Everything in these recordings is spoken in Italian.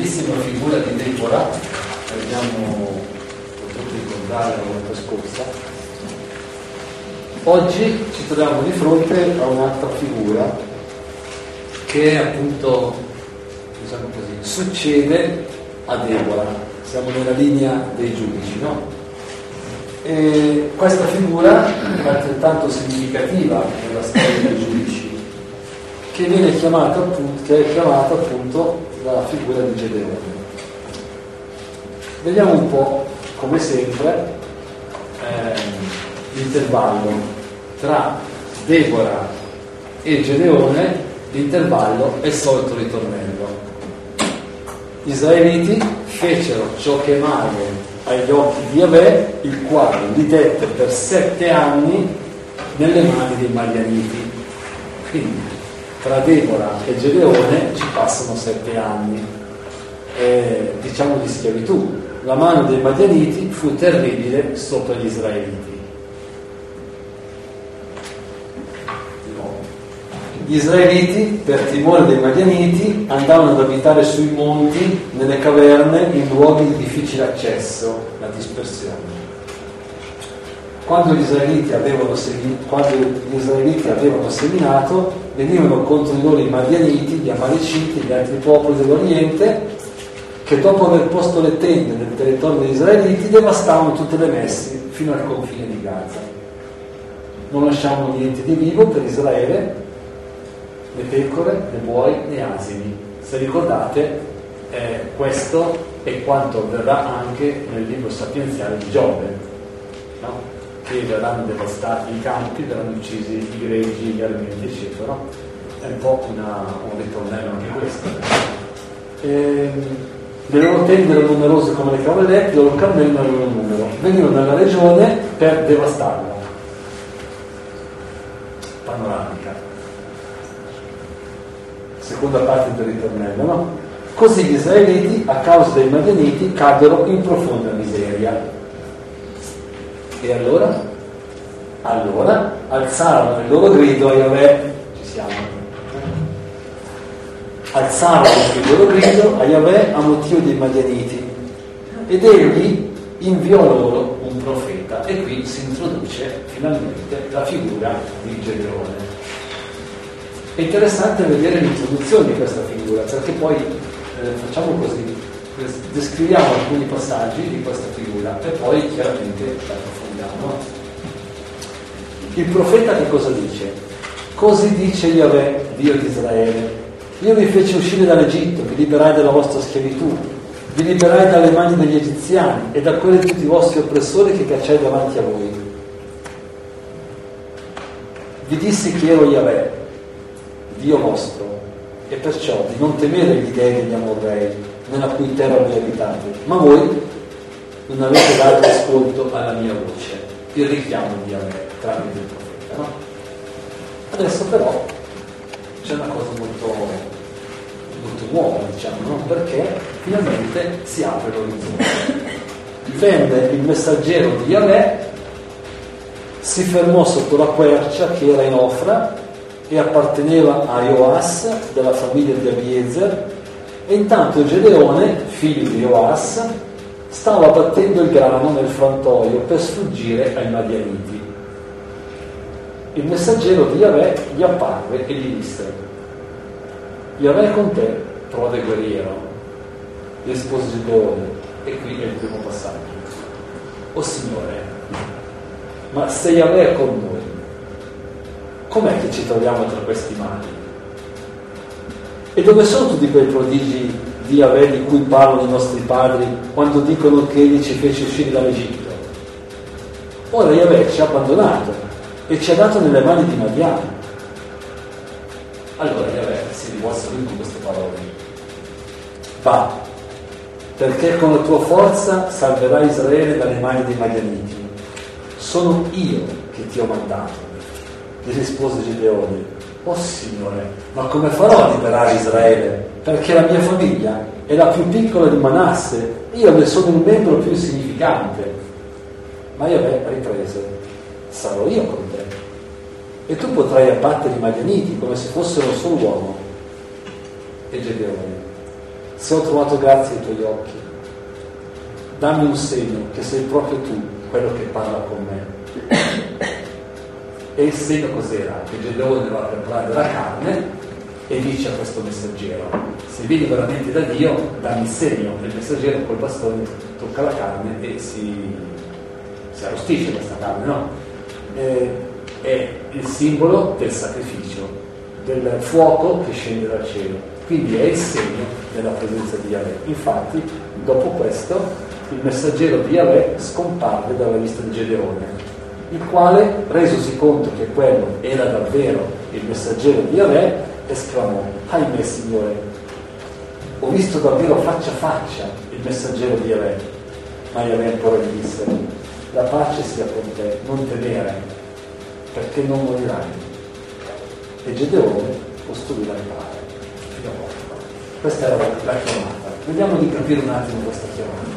bellissima figura di Deborah, che abbiamo potuto ricordare la volta scorsa. Oggi ci troviamo di fronte a un'altra figura che appunto, diciamo così, succede a Deborah. Siamo nella linea dei giudici, no? E questa figura è altrettanto significativa nella storia dei giudici, che viene chiamata appunto la figura di Gedeone. Vediamo un po', come sempre, l'intervallo tra Deborah e Gedeone. L'intervallo è il solito ritornello. Gli israeliti fecero ciò che è male agli occhi di Yahweh, il quale li dette per 7 anni nelle mani dei Madianiti. Quindi tra Deborah e Gedeone ci passano 7 anni, diciamo di schiavitù. La mano dei Madianiti fu terribile sopra gli israeliti. Gli israeliti, per timore dei Madianiti, andavano ad abitare sui monti, nelle caverne, in luoghi di difficile accesso, la dispersione. Quando gli israeliti avevano seminato, venivano contro di loro i Madianiti, gli Amaleciti, gli altri popoli dell'Oriente, che dopo aver posto le tende nel territorio degli israeliti devastavano tutte le messi fino al confine di Gaza. Non lasciavano niente di vivo per Israele, né pecore, né buoi, né asini. Se ricordate, questo è quanto avverrà anche nel libro sapienziale di Giobbe, no? Che verranno devastati i campi, verranno uccisi i greggi, gli alimenti, eccetera. No? È un po' un ritornello anche questo. Le loro tende erano numerose come le cavallette, i loro cammelli non avevano numero. Venivano nella regione per devastarla. Panoramica. Seconda parte del ritornello, no? Così gli israeliti, a causa dei Madianiti, caddero in profonda miseria. E allora? Allora alzarono il loro grido a Yahweh. Ci siamo. Alzarono il loro grido a Yahweh a motivo dei Madianiti. Ed egli inviò loro un profeta. E qui si introduce finalmente la figura di Gedeone. È interessante vedere l'introduzione di questa figura, perché poi facciamo così, descriviamo alcuni passaggi di questa figura e poi chiaramente la approfondiamo. Il profeta che cosa dice? Così dice Yahweh, Dio di Israele: io vi feci uscire dall'Egitto, vi liberai dalla vostra schiavitù, vi liberai dalle mani degli egiziani e da quelli di tutti i vostri oppressori che cacciai davanti a voi. Vi dissi che ero Yahweh, Dio vostro, e perciò di non temere gli dei degli Amorrei, nella cui terra voi abitate, ma voi non avete dato ascolto alla mia voce. Il richiamo di Yahweh tramite il profeta, no? Adesso però c'è una cosa molto nuova, diciamo, no? Perché finalmente si apre l'orizzonte. Venne il messaggero di Yahweh, si fermò sotto la quercia che era in Ofra e apparteneva a Joas della famiglia di Abiezer, e intanto Gedeone, figlio di Joas, stava battendo il grano nel frantoio per sfuggire ai Madianiti. Il messaggero di Yahweh gli apparve e gli disse: Yahweh è con te, prode guerriero. Rispose Gedeone, e qui è il primo passaggio: o Signore, ma se Yahweh è con noi, com'è che ci troviamo tra questi mali? E dove sono tutti quei prodigi di Yahweh di cui parlano i nostri padri quando dicono che egli ci fece uscire dall'Egitto? Ora Yahweh ci ha abbandonato e ci ha dato nelle mani di Madian. Allora Yahweh si rivolse a lui con queste parole: va, perché con la tua forza salverai Israele dalle mani dei Madianiti. Sono io che ti ho mandato. Gli rispose Gedeone: oh Signore, ma come farò a liberare Israele? Perché la mia famiglia è la più piccola di Manasse, io ne sono il membro più insignificante. Ma Yahweh riprese: sarò io con te, e tu potrai abbattere i Madianiti come se fossero un solo uomo. E Gedeone: se ho trovato grazia ai tuoi occhi, dammi un segno che sei proprio tu quello che parla con me. E il segno cos'era? Che Gedeone va a preparare della carne e dice a questo messaggero: se vieni veramente da Dio, dammi il segno. E il messaggero col bastone tocca la carne e si arrostisce questa carne, no? È il simbolo del sacrificio, del fuoco che scende dal cielo, quindi è il segno della presenza di Yahweh. Infatti dopo questo il messaggero di Yahweh scomparve dalla vista di Gedeone, il quale, resosi conto che quello era davvero il messaggero di Yahweh, esclamò: ahimè Signore, ho visto davvero faccia a faccia il messaggero di Yahweh. Ma Yahweh ancora gli disse: la pace sia con te, non temere, perché non morirai. E Gedeone costruì l'altare fino a morte. Questa era la chiamata. Vediamo di capire un attimo questa chiamata.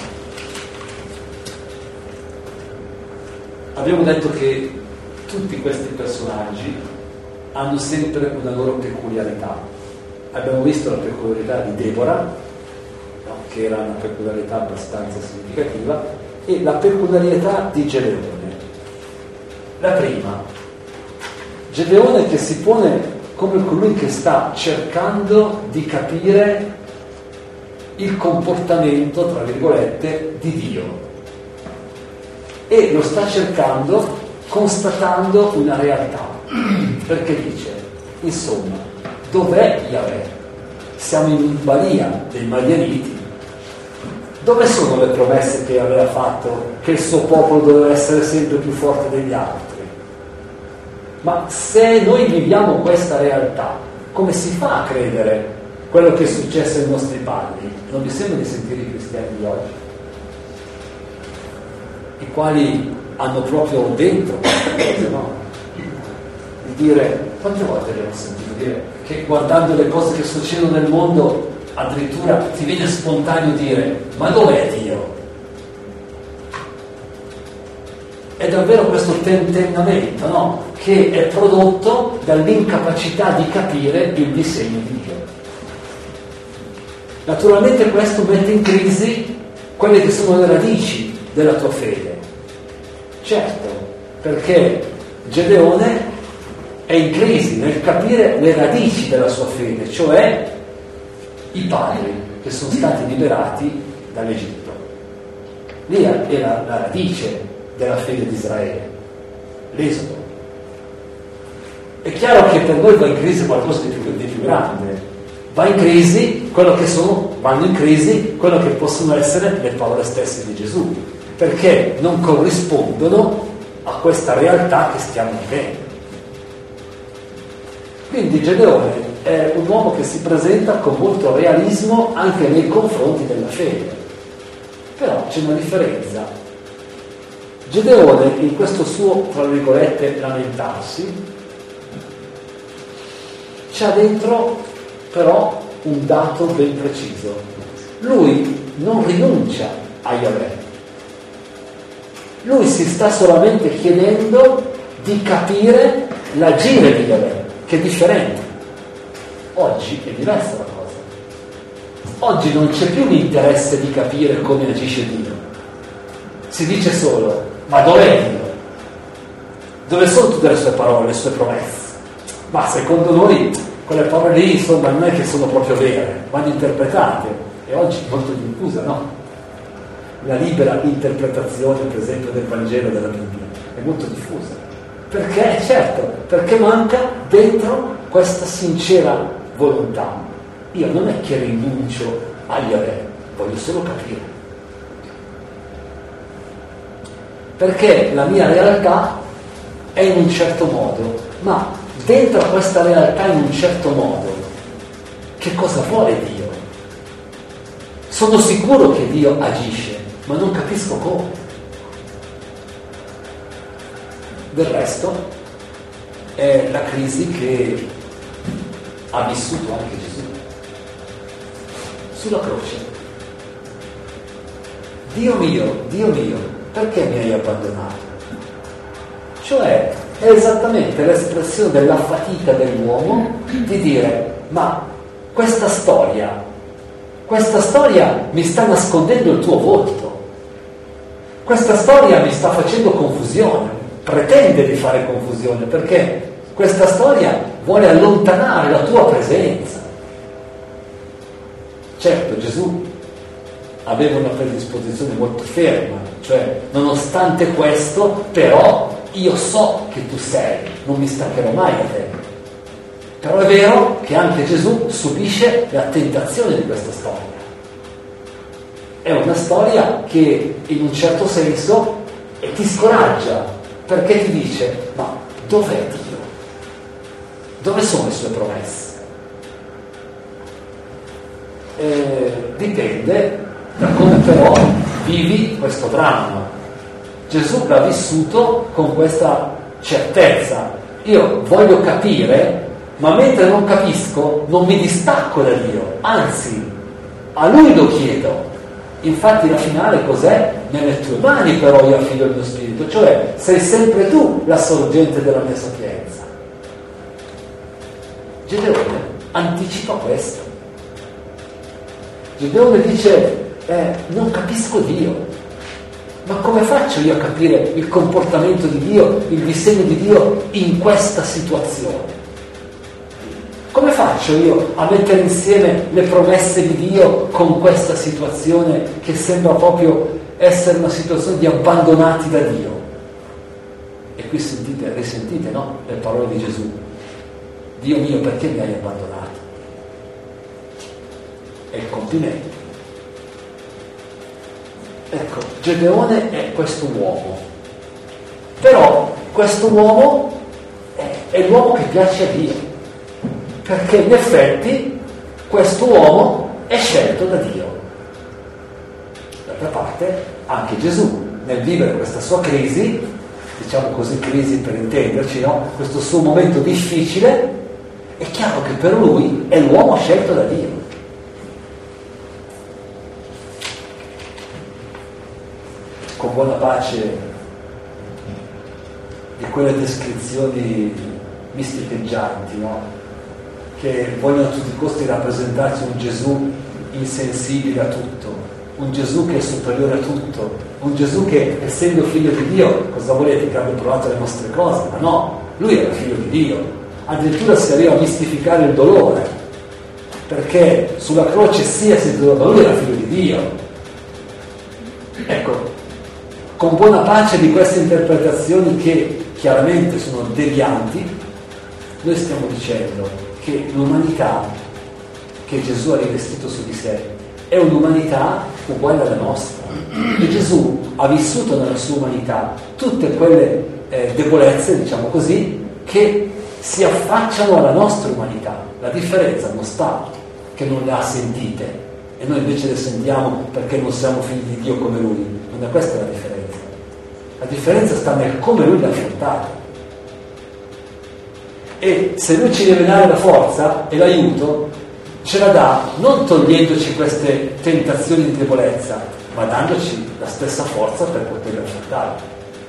Abbiamo detto che tutti questi personaggi hanno sempre una loro peculiarità. Abbiamo visto la peculiarità di Deborah, no? Che era una peculiarità abbastanza significativa, e la peculiarità di Gedeone. La prima, Gedeone che si pone come colui che sta cercando di capire il comportamento, tra virgolette, di Dio. E lo sta cercando constatando una realtà, perché dice: insomma, dov'è Yahweh? Siamo in balia dei Madianiti. Dove sono le promesse che aveva fatto che il suo popolo doveva essere sempre più forte degli altri? Ma se noi viviamo questa realtà, come si fa a credere quello che è successo ai nostri padri? Non vi sembra di sentire i cristiani di oggi, i quali hanno proprio dentro queste cose, no? Di dire, quante volte abbiamo sentito dire che guardando le cose che succedono nel mondo addirittura ti viene spontaneo dire: ma dov'è Dio? È davvero questo tentennamento, no? Che è prodotto dall'incapacità di capire il disegno di Dio. Naturalmente questo mette in crisi quelle che sono le radici della tua fede. Certo, perché Gedeone è in crisi nel capire le radici della sua fede, cioè i padri che sono stati liberati dall'Egitto. Lì era la radice della fede di Israele, l'Esodo. È chiaro che per noi va in crisi qualcosa di più grande, vanno in crisi quello che possono essere le parole stesse di Gesù, perché non corrispondono a questa realtà che stiamo vivendo. Quindi Gedeone è un uomo che si presenta con molto realismo anche nei confronti della fede. Però c'è una differenza. Gedeone, in questo suo, tra virgolette, lamentarsi, c'ha dentro però un dato ben preciso. Lui non rinuncia a Yahweh. Lui si sta solamente chiedendo di capire l'agire di Yahweh, che è differente. Oggi è diversa la cosa. Oggi non c'è più l'interesse di capire come agisce Dio. Si dice solo: ma dov'è Dio? Dove sono tutte le sue parole, le sue promesse? Ma secondo noi quelle parole lì, insomma, non è che sono proprio vere, vanno interpretate. E oggi è molto diffusa, no? La libera interpretazione, per esempio, del Vangelo della Bibbia è molto diffusa. Perché? Certo, perché manca dentro questa sincera volontà. Io non è che rinuncio a Yahweh, voglio solo capire. Perché la mia realtà è in un certo modo, ma dentro a questa realtà in un certo modo, che cosa vuole Dio? Sono sicuro che Dio agisce, ma non capisco come. Del resto è la crisi che ha vissuto anche Gesù sulla croce. Dio mio, perché mi hai abbandonato? Cioè è esattamente l'espressione della fatica dell'uomo di dire: ma questa storia questa storia mi sta nascondendo il tuo volto, questa storia mi sta facendo confusione, pretende di fare confusione, perché questa storia vuole allontanare la tua presenza. Certo, Gesù aveva una predisposizione molto ferma, cioè nonostante questo, però io so che tu sei, non mi staccherò mai da te. Però è vero che anche Gesù subisce la tentazione di questa storia. È una storia che in un certo senso ti scoraggia, perché ti dice: ma dov'è Dio? Dove sono le sue promesse? Dipende da come però vivi questo dramma. Gesù l'ha vissuto con questa certezza: io voglio capire, ma mentre non capisco non mi distacco da Dio, anzi a Lui lo chiedo. Infatti la finale cos'è? Nelle tue mani però io affido il mio spirito, cioè sei sempre tu la sorgente della mia sapienza. Gedeone anticipa questo. Gedeone dice: non capisco Dio, ma come faccio io a capire il comportamento di Dio, il disegno di Dio in questa situazione? Come faccio io a mettere insieme le promesse di Dio con questa situazione che sembra proprio essere una situazione di abbandonati da Dio? E qui risentite, no? Le parole di Gesù: Dio mio, perché mi hai abbandonato? È il compimento. Ecco, Gedeone è questo uomo, però questo uomo è l'uomo che piace a Dio, perché in effetti questo uomo è scelto da Dio. D'altra parte anche Gesù, nel vivere questa sua crisi, diciamo così, crisi per intenderci, no? Questo suo momento difficile, è chiaro che per lui è l'uomo scelto da Dio. Con buona pace di quelle descrizioni misticheggianti, no? Che vogliono a tutti i costi rappresentarci un Gesù insensibile a tutto, un Gesù che è superiore a tutto, un Gesù che, essendo figlio di Dio, cosa volete, che abbia provato le nostre cose? Ma no, lui era figlio di Dio. Addirittura si arriva a mistificare il dolore, perché sulla croce sia sentito, ma lui era figlio di Dio. Ecco, con buona pace di queste interpretazioni che chiaramente sono devianti, noi stiamo dicendo che l'umanità che Gesù ha rivestito su di sé è un'umanità uguale alla nostra, e Gesù ha vissuto nella sua umanità tutte quelle debolezze, diciamo così, che si affacciano alla nostra umanità. La differenza non sta che non le ha sentite e noi invece le sentiamo perché non siamo figli di Dio come Lui. Non è questa la differenza. La differenza sta nel come Lui le ha affrontate. E se Lui ci deve dare la forza e l'aiuto, ce la dà non togliendoci queste tentazioni di debolezza, ma dandoci la stessa forza per poterle affrontare.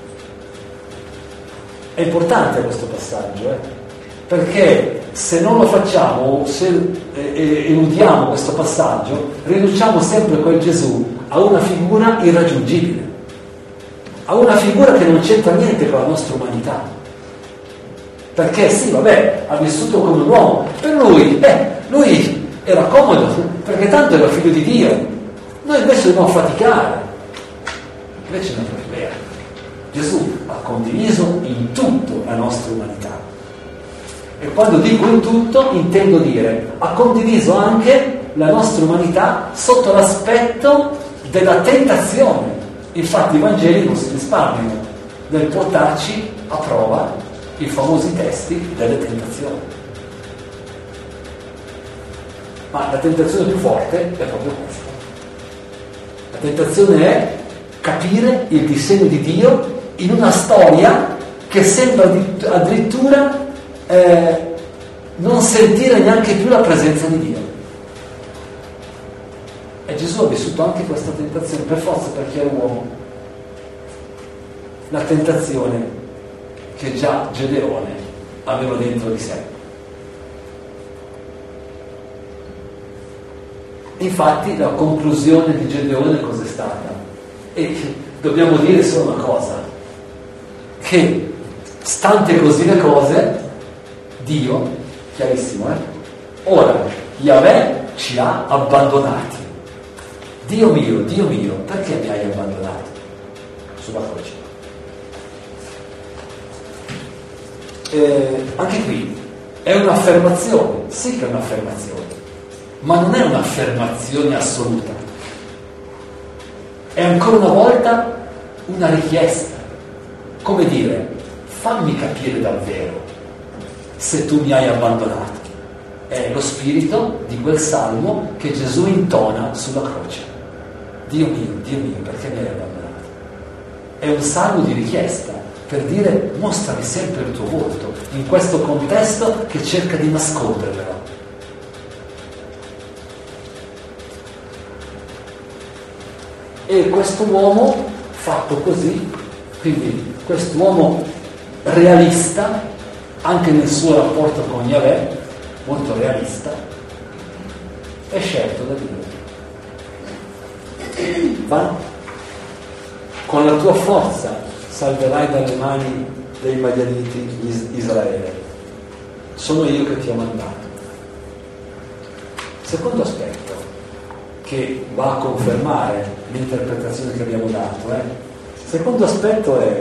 È importante questo passaggio, perché se non lo facciamo, se eludiamo questo passaggio, riduciamo sempre quel Gesù a una figura irraggiungibile, a una figura che non c'entra niente con la nostra umanità. Perché sì, vabbè, ha vissuto come un uomo, per lui era comodo, perché tanto era figlio di Dio. Noi invece dobbiamo faticare. Invece non è vero. Gesù ha condiviso in tutto la nostra umanità. E quando dico in tutto, intendo dire, ha condiviso anche la nostra umanità sotto l'aspetto della tentazione. Infatti i Vangeli non si risparmiano nel portarci a prova i famosi testi delle tentazioni. Ma la tentazione più forte è proprio questa. La tentazione è capire il disegno di Dio in una storia che sembra addirittura non sentire neanche più la presenza di Dio. E Gesù ha vissuto anche questa tentazione, per forza, perché è uomo. La tentazione che già Gedeone aveva dentro di sé. Infatti la conclusione di Gedeone cos'è stata? E dobbiamo dire solo una cosa, che stante così le cose, Dio, chiarissimo, ora Yahweh ci ha abbandonati. Dio mio, perché mi hai abbandonato? Sulla croce. Anche qui è un'affermazione, sì che è un'affermazione, ma non è un'affermazione assoluta. È ancora una volta una richiesta, come dire, fammi capire davvero se tu mi hai abbandonato. È lo spirito di quel salmo che Gesù intona sulla croce. Dio mio, perché mi hai abbandonato? È un salmo di richiesta, per dire mostrami sempre il tuo volto, in questo contesto che cerca di nasconderlo. E quest'uomo fatto così, quindi quest'uomo realista, anche nel suo rapporto con Yahweh, molto realista, è scelto da Dio. Va? Con la tua forza salverai dalle mani dei Madianiti Israele. Sono io che ti ho mandato. Secondo aspetto, che va a confermare l'interpretazione che abbiamo dato. Secondo aspetto è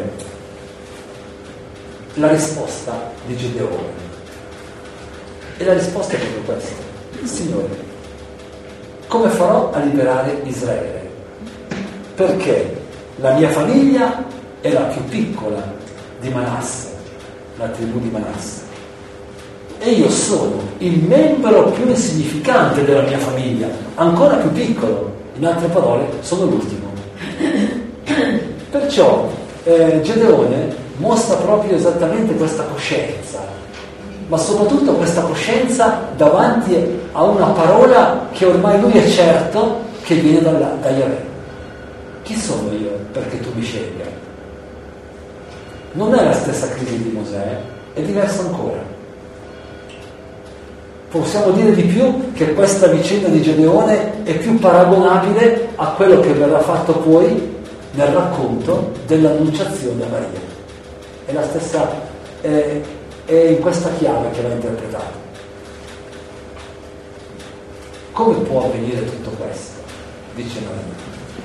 la risposta di Gedeone. E la risposta è proprio questa: Signore, come farò a liberare Israele? Perché la mia famiglia è la più piccola di Manasse, la tribù di Manasse, e io sono il membro più insignificante della mia famiglia, ancora più piccolo, in altre parole sono l'ultimo. Perciò Gedeone mostra proprio esattamente questa coscienza, ma soprattutto questa coscienza davanti a una parola che ormai lui è certo che viene da Yahweh. Chi sono io perché tu mi scegli? Non è la stessa crisi di Mosè, è diversa ancora. Possiamo dire di più che questa vicenda di Gedeone è più paragonabile a quello che verrà fatto poi nel racconto dell'annunciazione a Maria. È la stessa, è in questa chiave che va interpretato. Come può avvenire tutto questo? Dice Maria.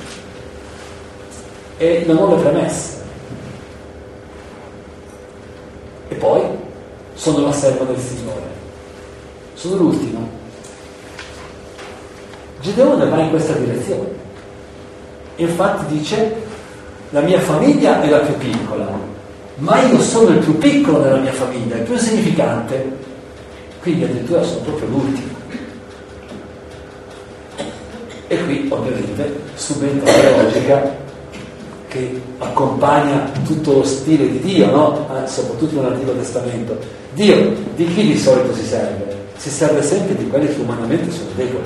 E le nuove premesse. E poi sono la serva del Signore. Sono l'ultima. Gedeone va in questa direzione. Infatti dice: la mia famiglia è la più piccola, ma io sono il più piccolo della mia famiglia, il più insignificante. Quindi addirittura sono proprio l'ultimo. E qui ovviamente subentra la logica che accompagna tutto lo stile di Dio, no? Soprattutto nell'Antico Testamento. Dio di chi di solito si serve? Si serve sempre di quelli che umanamente sono deboli.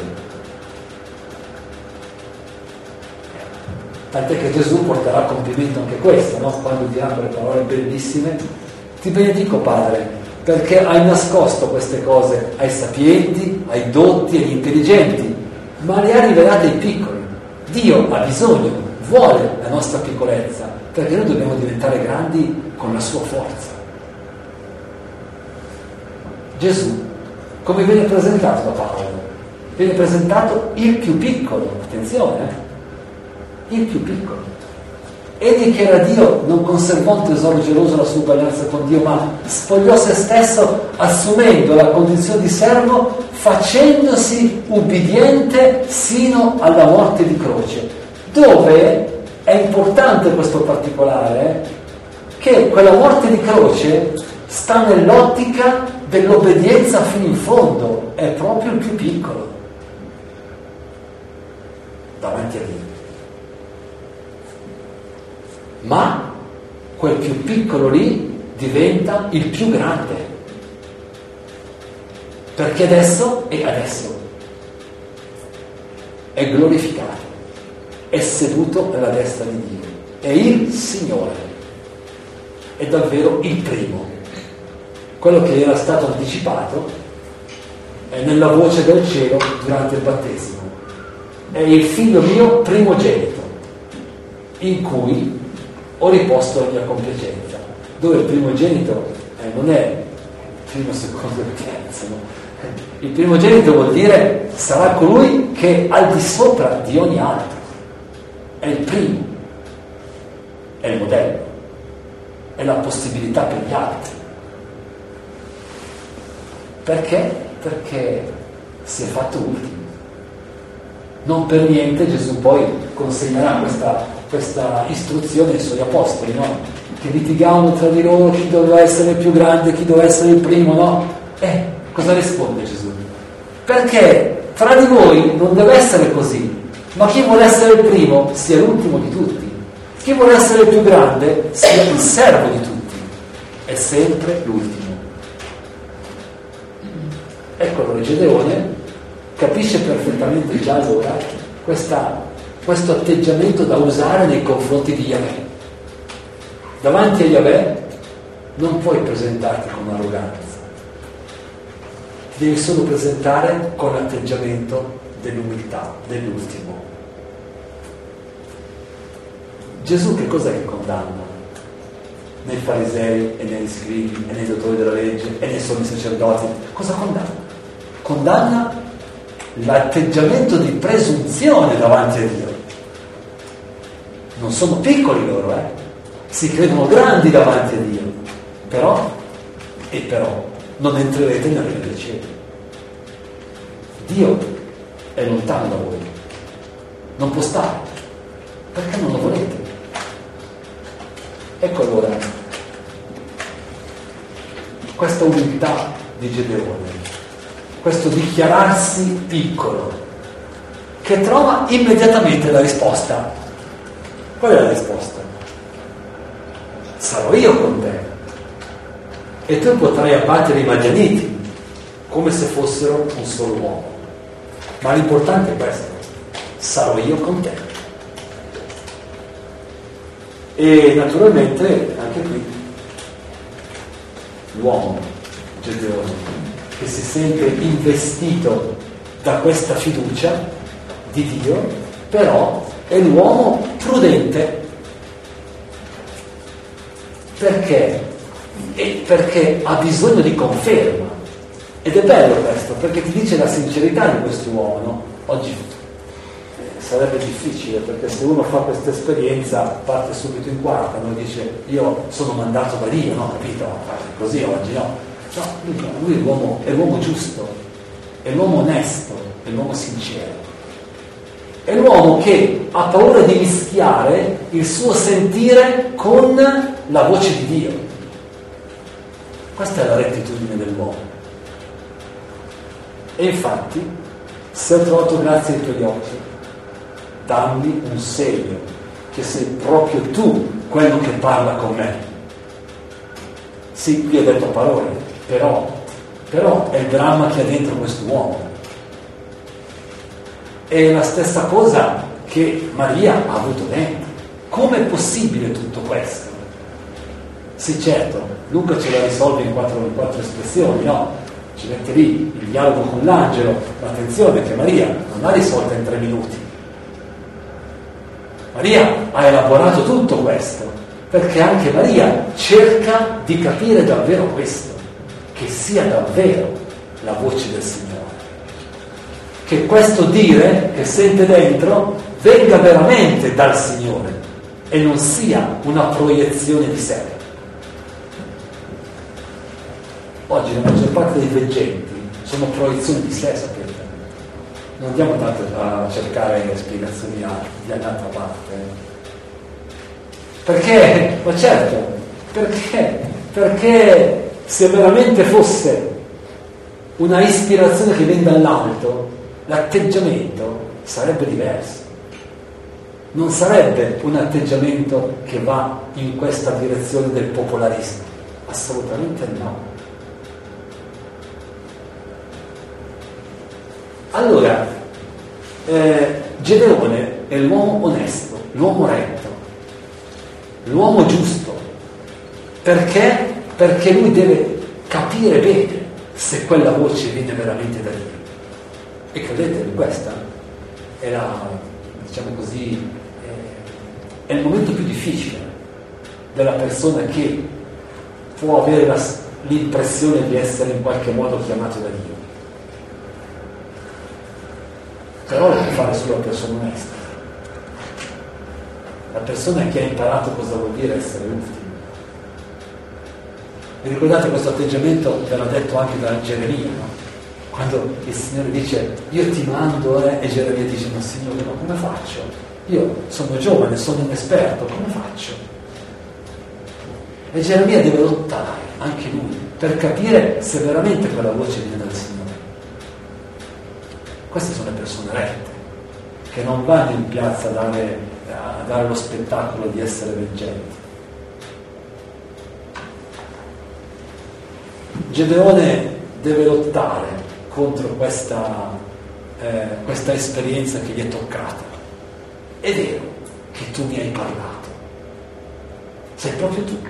Tant'è che Gesù porterà a compimento anche questo, no? Quando dirà quelle parole bellissime: ti benedico Padre, perché hai nascosto queste cose ai sapienti, ai dotti, agli intelligenti, ma le ha rivelate ai piccoli. Dio ha bisogno, vuole la nostra piccolezza, perché noi dobbiamo diventare grandi con la sua forza. Gesù, come viene presentato da Paolo? Viene presentato il più piccolo, attenzione, il più piccolo. Egli che era Dio non conservò un tesoro geloso la sua uguaglianza con Dio, ma spogliò se stesso assumendo la condizione di servo, facendosi ubbidiente sino alla morte di croce. Dove è importante questo particolare, che quella morte di croce sta nell'ottica dell'obbedienza fino in fondo, è proprio il più piccolo davanti a Dio. Ma quel più piccolo lì diventa il più grande, perché adesso è glorificato, è seduto alla destra di Dio, è il Signore, è davvero il primo, quello che era stato anticipato nella voce del cielo durante il battesimo. è il figlio mio primogenito, in cui ho riposto la mia compiacenza. Dove il primogenito non è primo, secondo e terzo, no? Il primogenito vuol dire sarà colui che è al di sopra di ogni altro, è il primo, è il modello, è la possibilità per gli altri. Perché? Perché si è fatto ultimo. Non per niente Gesù poi consegnerà questa istruzione ai suoi apostoli, no? Che litigavano tra di loro chi doveva essere il più grande, chi doveva essere il primo, no? Cosa risponde Gesù? Perché tra di voi non deve essere così, ma chi vuole essere il primo sia l'ultimo di tutti, chi vuole essere il più grande sia il servo di tutti, è sempre l'ultimo. Ecco, allora Gedeone capisce perfettamente già allora questo atteggiamento da usare nei confronti di Yahweh. Davanti a Yahweh non puoi presentarti con arroganza, ti devi solo presentare con l'atteggiamento dell'umiltà, dell'ultimo. Gesù che cos'è che condanna? Nei farisei e negli scribi e nei dottori della legge e nei sommi sacerdoti, cosa condanna? Condanna l'atteggiamento di presunzione davanti a Dio. Non sono piccoli loro, si credono grandi davanti a Dio, però non entrerete nel regno dei cieli. Dio è lontano da voi, non può stare, perché non lo volete. Ecco allora questa umiltà di Gedeone, questo dichiararsi piccolo, che trova immediatamente la risposta. Qual è la risposta? Sarò io con te e tu potrai abbattere i Madianiti come se fossero un solo uomo. Ma l'importante è questo: sarò io con te. E naturalmente anche qui l'uomo Gedeone, che si sente investito da questa fiducia di Dio, però è l'uomo prudente. Perché? Perché ha bisogno di conferma. Ed è bello questo, perché ti dice la sincerità di quest'uomo, no? Oggi sarebbe difficile, perché se uno fa questa esperienza parte subito in quarta, no? Dice io sono mandato da Dio, no? Capito? Così oggi no. No, lui è l'uomo giusto, è l'uomo onesto, è l'uomo sincero. È l'uomo che ha paura di mischiare il suo sentire con la voce di Dio. Questa è la rettitudine dell'uomo. E infatti, se ho trovato grazia ai tuoi occhi, dammi un segno che sei proprio tu quello che parla con me. Sì, qui ho detto parole, però è il dramma che ha dentro quest'uomo. È la stessa cosa che Maria ha avuto dentro. Come è possibile tutto questo? Sì, certo, Luca ce la risolve in quattro espressioni, no? Ci mette lì il dialogo con l'angelo, ma attenzione che Maria non l'ha risolta in 3 minuti. Maria ha elaborato tutto questo, perché anche Maria cerca di capire davvero questo, che sia davvero la voce del Signore. Che questo dire che sente dentro venga veramente dal Signore e non sia una proiezione di sé. Oggi la maggior parte dei veggenti sono proiezioni di sé, sapete. Non andiamo tanto a cercare spiegazioni di un'altra parte. Perché? Ma certo, perché se veramente fosse una ispirazione che viene dall'alto, l'atteggiamento sarebbe diverso. Non sarebbe un atteggiamento che va in questa direzione del popolarismo. Assolutamente no. Allora, Gedeone è l'uomo onesto, l'uomo retto, l'uomo giusto. Perché? Perché lui deve capire bene se quella voce viene veramente da Dio. E credete in questa? diciamo così, è il momento più difficile della persona che può avere l'impressione di essere in qualche modo chiamato da Dio. Però lo può fare solo la persona onesta, la persona che ha imparato cosa vuol dire essere ultimo. Vi ricordate questo atteggiamento che era detto anche da Geremia, no? Quando il Signore dice io ti mando, e Geremia dice ma Signore, ma come faccio? Io sono giovane, sono inesperto, come faccio? E Geremia deve lottare, anche lui, per capire se veramente quella voce viene dal Signore. Queste sono le persone rette, che non vanno in piazza a dare lo spettacolo di essere veggenti. Gedeone deve lottare contro questa esperienza che gli è toccata. È vero che tu mi hai parlato, sei proprio tu.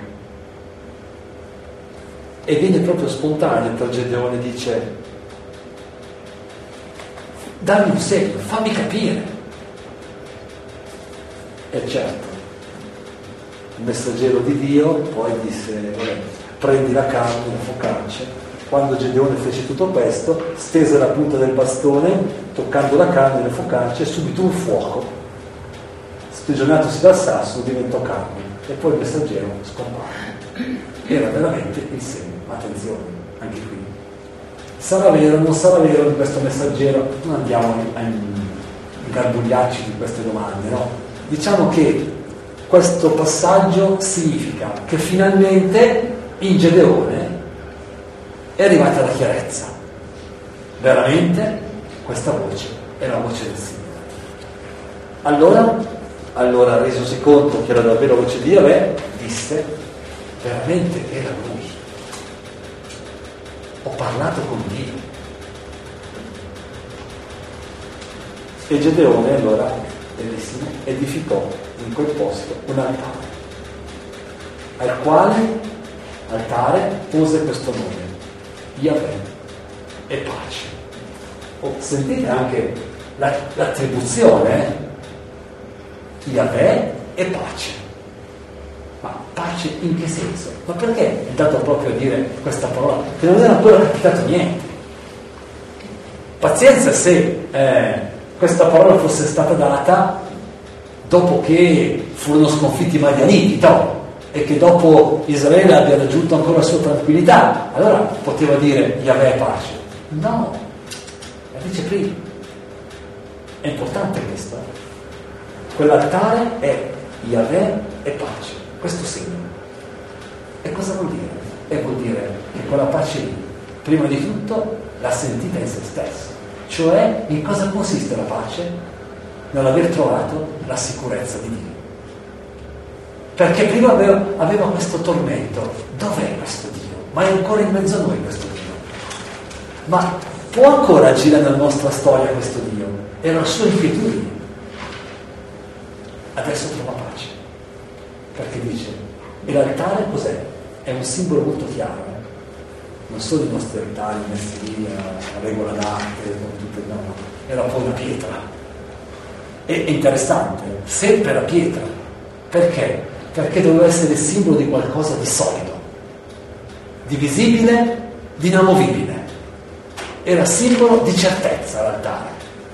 E viene proprio spontaneo per Gedeone, dice dammi un segno, fammi capire. E certo, il messaggero di Dio poi disse prendi la carne, la focaccia. Quando Gedeone fece tutto questo, stese la punta del bastone, toccando la carne e le focacce, e subito un fuoco, sprigionatosi dal sasso, diventò carne. E poi il messaggero scomparve. Era veramente il segno. Attenzione, anche qui. Sarà vero o non sarà vero di questo messaggero? Non andiamo a ingarbugliarci di queste domande, no? Diciamo che questo passaggio significa che finalmente in Gedeone è arrivata la chiarezza. Veramente questa voce è la voce del Signore. Allora resosi conto che era davvero la voce di Yahweh, disse veramente era lui. Ho parlato con Dio. E Gedeone allora, bellissimo, edificò in quel posto un altare, al quale altare pose questo nome, Yahweh e pace. Sentite anche l'attribuzione, Yahweh e pace. Ma pace in che senso? Ma perché è dato proprio a dire questa parola? Che non era ancora capitato niente. Pazienza se questa parola fosse stata data dopo che furono sconfitti i Madianiti, e che dopo Israele abbia raggiunto ancora la sua tranquillità. Allora poteva dire Yahweh pace. No, la dice prima. È importante questo. Quell'altare è Yahweh e pace. Questo segno. E cosa vuol dire? E vuol dire che quella pace lì, prima di tutto, l'ha sentita in se stesso. Cioè, in cosa consiste la pace? Nell'aver trovato la sicurezza di Dio. Perché prima aveva questo tormento. Dov'è questo Dio? Ma è ancora in mezzo a noi questo Dio. Ma può ancora agire nella nostra storia questo Dio? Era la sua inquietudine. Adesso trova pace. Perché dice, e l'altare cos'è? È un simbolo molto chiaro, non sono i nostri altari messi lì a regola d'arte, come tutte, no, era poi una pietra. È interessante, sempre la pietra. Perché? Perché doveva essere il simbolo di qualcosa di solido, di visibile, di inamovibile. Era simbolo di certezza l'altare.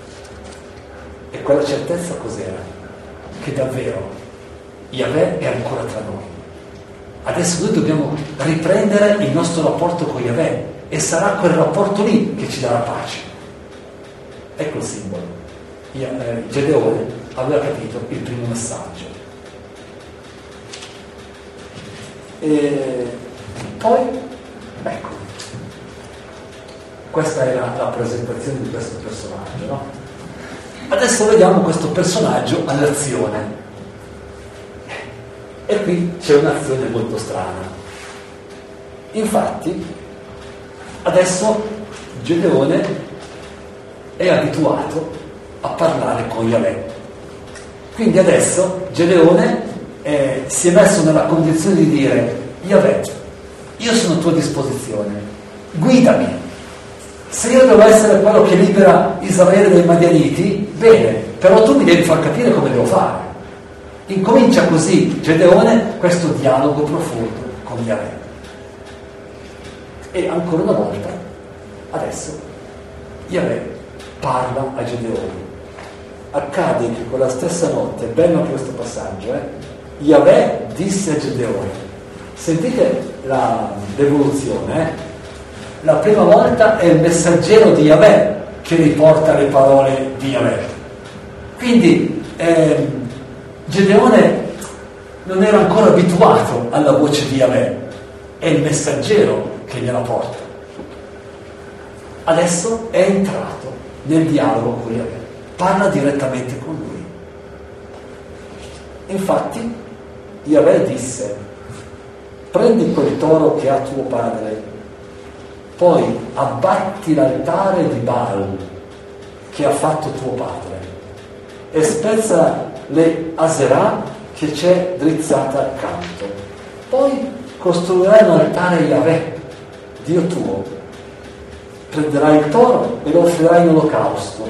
E quella certezza cos'era? Che davvero Yahweh è ancora tra noi. Adesso noi dobbiamo riprendere il nostro rapporto con Yahweh e sarà quel rapporto lì che ci darà pace. Ecco il simbolo. Gedeone aveva capito il primo messaggio. E poi, ecco, questa era la presentazione di questo personaggio, no? Adesso vediamo questo personaggio all'azione. E qui c'è un'azione molto strana. Infatti, adesso Gedeone è abituato a parlare con Yahweh. Quindi adesso Gedeone si è messo nella condizione di dire: Yahweh, io sono a tua disposizione, guidami. Se io devo essere quello che libera Israele dai Madianiti, bene, però tu mi devi far capire come devo fare. Incomincia così Gedeone questo dialogo profondo con Yahweh. E ancora una volta, adesso, Yahweh parla a Gedeone. Accade che quella stessa notte, è bello questo passaggio, Yahweh disse a Gedeone. Sentite l'evoluzione, La prima volta è il messaggero di Yahweh che riporta le parole di Yahweh. Quindi Gedeone non era ancora abituato alla voce di Yahweh, è il messaggero che gliela porta. Adesso è entrato nel dialogo con Yahweh, parla direttamente con lui. Infatti Yahweh disse: prendi quel toro che ha tuo padre, poi abbatti l'altare di Baal che ha fatto tuo padre e spezza le Aserà che c'è drizzata accanto. Poi costruirai un altare a Yahweh, Dio tuo. Prenderai il toro e lo offrirai in olocausto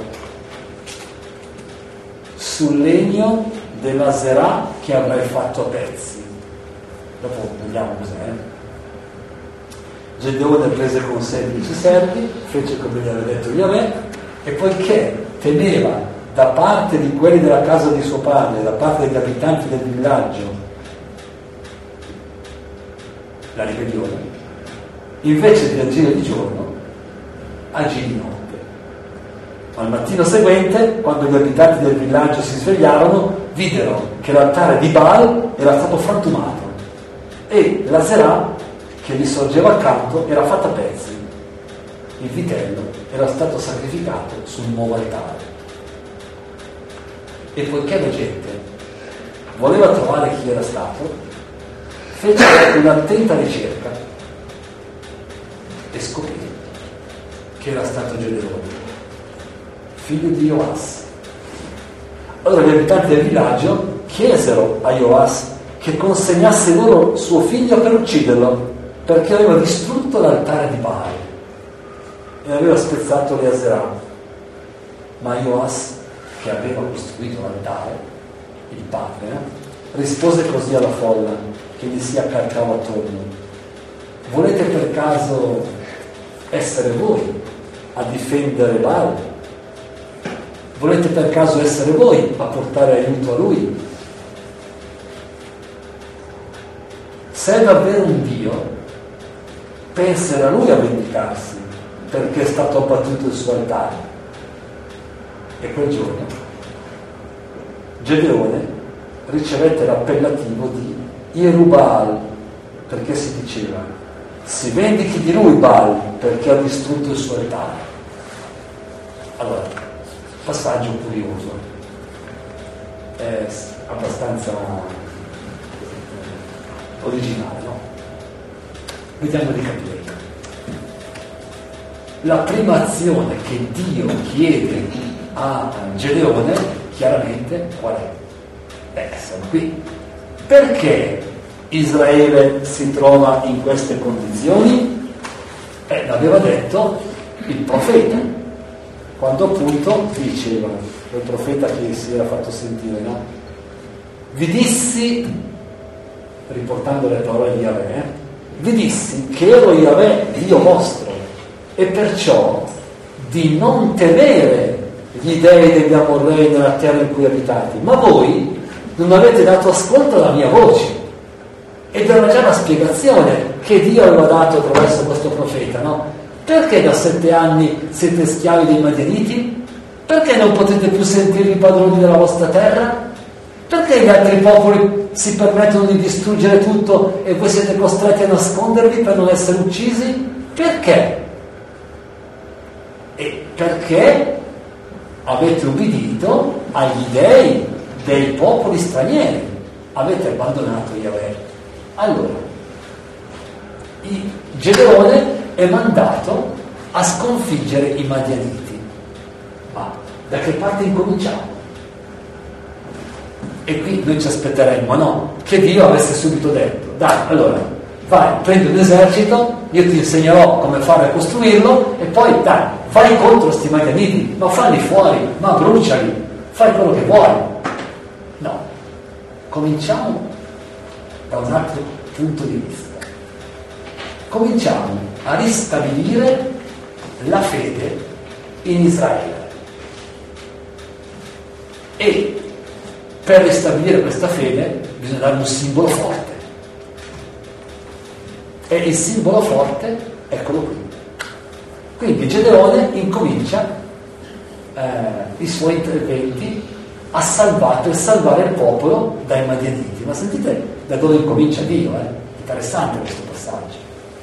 sul legno dell'Aserà che avrai fatto a pezzi. Dopo vediamo cos'è. Gedeone prese con sé 10 servi, fece come gli aveva detto Yahweh, e poiché temeva da parte di quelli della casa di suo padre, da parte degli abitanti del villaggio, la ribellione, invece di agire di giorno, agì di notte. Al mattino seguente, quando gli abitanti del villaggio si svegliarono, videro che l'altare di Baal era stato frantumato e l'Aserà che gli sorgeva accanto era fatta a pezzi. Il vitello era stato sacrificato sul nuovo altare. E poiché la gente voleva trovare chi era stato, fece un'attenta ricerca e scoprì che era stato Gedeone, figlio di Joas. Allora gli abitanti del villaggio chiesero a Joas che consegnasse loro suo figlio per ucciderlo, perché aveva distrutto l'altare di Baal e aveva spezzato le Aserà. Ma Joas, che aveva costruito l'altare, il padre, rispose così alla folla che gli si accalcava attorno: volete per caso essere voi a difendere Baal? Volete per caso essere voi a portare aiuto a lui? Se è davvero un Dio, penserà lui a vendicarsi perché è stato abbattuto il suo altare. E quel giorno Gedeone ricevette l'appellativo di Jerubbaal, perché si diceva: si vendichi di lui Baal perché ha distrutto il suo altare. Allora, passaggio curioso, è abbastanza originale, no? Vediamo di capire. La prima azione che Dio chiede a Gedeone, chiaramente, qual è? Siamo qui. Perché Israele si trova in queste condizioni? L'aveva detto il profeta, quando appunto diceva, il profeta che si era fatto sentire, no? Vi dissi, riportando le parole di Yahweh, vi dissi che ero Yahweh, Dio vostro, e perciò di non temere gli dei degli Amorrei nella terra in cui abitate, ma voi non avete dato ascolto alla mia voce. Ed era già una spiegazione che Dio aveva dato attraverso questo profeta, no? Perché da 7 anni siete schiavi dei Madianiti? Perché non potete più sentirvi padroni della vostra terra? Perché gli altri popoli si permettono di distruggere tutto e voi siete costretti a nascondervi per non essere uccisi? Perché? E perché avete ubbidito agli dei dei popoli stranieri, avete abbandonato Yahweh. Allora, Gedeone è mandato a sconfiggere i Madianiti. Ma da che parte incominciamo? E qui noi ci aspetteremmo, no? Che Dio avesse subito detto: dai, allora, vai, prendi un esercito, io ti insegnerò come fare a costruirlo, e poi, dai, vai contro sti Madianiti, ma falli fuori, ma bruciali, fai quello che vuoi. No, cominciamo da un altro punto di vista. Cominciamo a ristabilire la fede in Israele. E per ristabilire questa fede bisogna dare un simbolo forte. E il simbolo forte, eccolo qui. Quindi Gedeone incomincia i suoi interventi per salvare il popolo dai Madianiti. Ma sentite da dove incomincia Dio, interessante questo passaggio.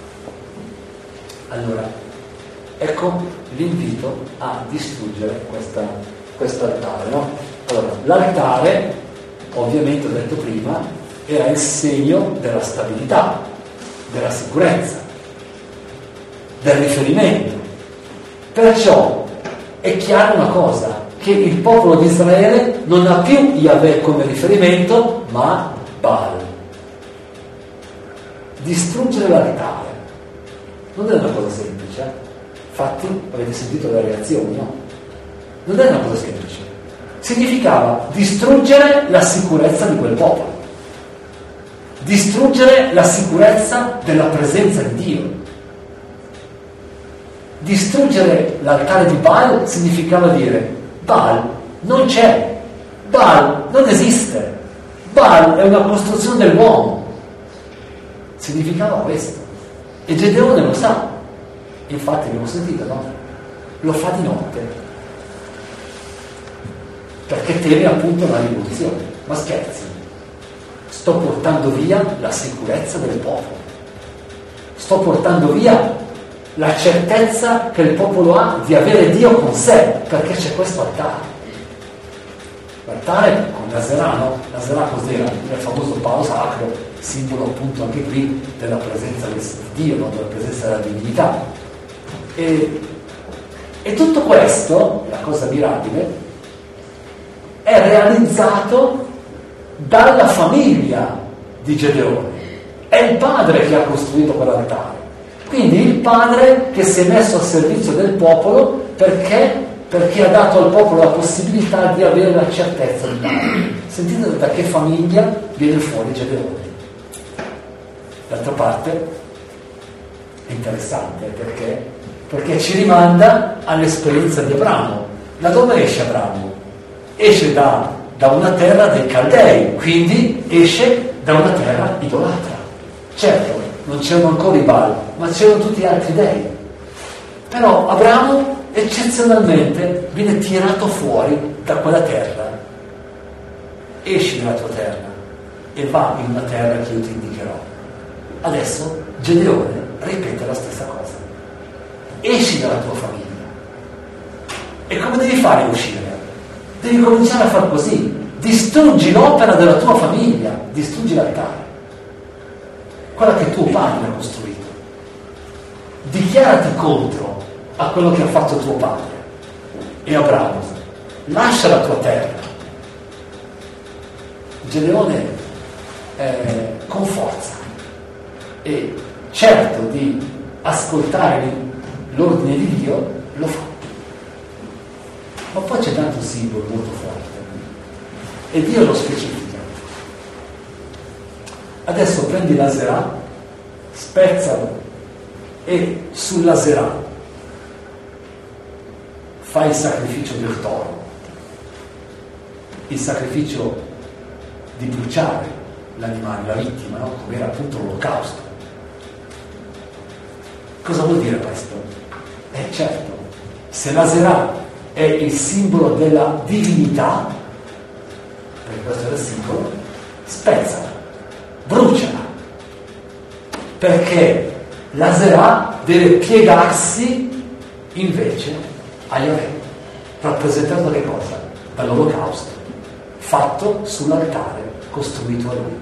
Allora, ecco l'invito a distruggere quest'altare, no? Allora, l'altare, ovviamente ho detto prima, era il segno della stabilità, della sicurezza, del riferimento. Perciò è chiara una cosa, che il popolo di Israele non ha più Yahweh come riferimento, ma Baal. Distruggere l'altare non è una cosa semplice. Infatti avete sentito le reazioni, no? Non è una cosa semplice. Significava distruggere la sicurezza di quel popolo, distruggere la sicurezza della presenza di Dio. Distruggere l'altare di Baal significava dire: Baal non c'è, Baal non esiste, Baal è una costruzione dell'uomo. Significava questo. E Gedeone lo sa. Infatti abbiamo sentito, no? Lo fa di notte, perché teme appunto una rivoluzione. Ma scherzi, sto portando via la sicurezza del popolo, sto portando via la certezza che il popolo ha di avere Dio con sé, perché c'è questo altare. L'altare con l'Aserà, no? L'Aserà cos'era? Il famoso palo sacro, simbolo appunto anche qui della presenza di Dio, no? Della presenza della divinità. E tutto questo, la cosa mirabile, è realizzato dalla famiglia di Gedeone. È il padre che ha costruito quell'altare. Quindi il padre che si è messo a servizio del popolo perché ha dato al popolo la possibilità di avere la certezza di Dio. Sentite da che famiglia viene fuori Gedeone. D'altra parte è interessante perché ci rimanda all'esperienza di Abramo. Da dove esce Abramo? Esce da una terra dei Caldei, quindi esce da una terra idolatra. Certo, non c'erano ancora i Baal, ma c'erano tutti gli altri dei. Però Abramo eccezionalmente viene tirato fuori da quella terra. Esci dalla tua terra e va in una terra che io ti indicherò. Adesso Gedeone ripete la stessa cosa. Esci dalla tua famiglia. E come devi fare a uscire? Devi cominciare a far così. Distruggi l'opera della tua famiglia, distruggi l'altare, quella che tuo padre ha costruito. Dichiarati contro a quello che ha fatto tuo padre. E Abramo, lascia la tua terra. Gedeone con forza e certo di ascoltare l'ordine di Dio lo fa. Ma poi c'è tanto un simbolo molto forte e Dio lo specifica. Adesso prendi l'Aserà, spezzalo e sull'Aserà fai il sacrificio del toro, il sacrificio di bruciare l'animale, la vittima, no? Come era appunto l'olocausto. Cosa vuol dire questo? Certo, se l'Aserà è il simbolo della divinità, perché questo era il simbolo, spezzala, bruciala, perché l'Aserà deve piegarsi invece a Yahweh, rappresentato che cosa? Dall'olocausto, fatto sull'altare costruito a lui.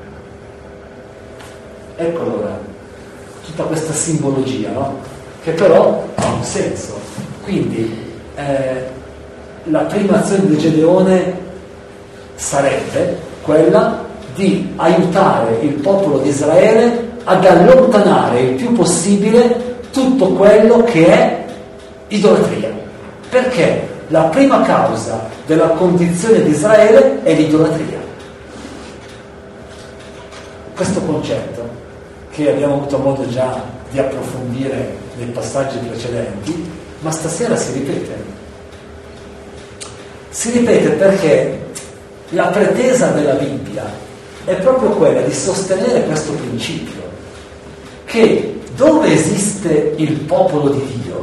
Ecco allora tutta questa simbologia, no? Che però ha un senso. Quindi la prima azione di Gedeone sarebbe quella di aiutare il popolo di Israele ad allontanare il più possibile tutto quello che è idolatria. Perché la prima causa della condizione di Israele è l'idolatria. Questo concetto, che abbiamo avuto modo già di approfondire nei passaggi precedenti, ma stasera si ripete. Si ripete perché la pretesa della Bibbia è proprio quella di sostenere questo principio, che dove esiste il popolo di Dio,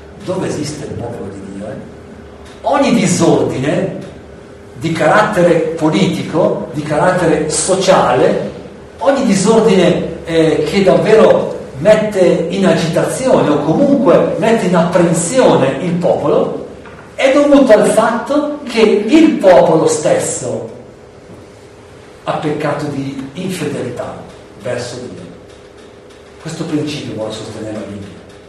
ogni disordine di carattere politico, di carattere sociale, ogni disordine che davvero mette in agitazione o comunque mette in apprensione il popolo, è dovuto al fatto che il popolo stesso ha peccato di infedeltà verso Dio. Questo principio vuole sostenere la Bibbia.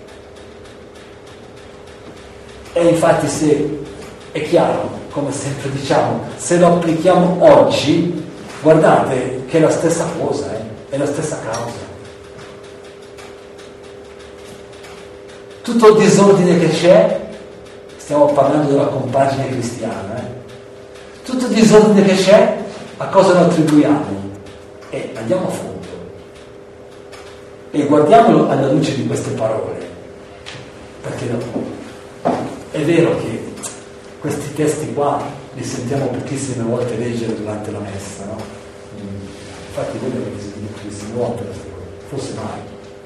E infatti, se è chiaro, come sempre diciamo, se lo applichiamo oggi, guardate che è la stessa cosa, è la stessa causa. Tutto il disordine che c'è, stiamo parlando della compagine cristiana, tutto il disordine che c'è, a cosa lo attribuiamo? E andiamo a fondo e guardiamolo alla luce di queste parole, perché è vero che questi testi qua li sentiamo pochissime volte leggere durante la messa, no? Infatti voi li avete sentito pochissime volte, forse mai.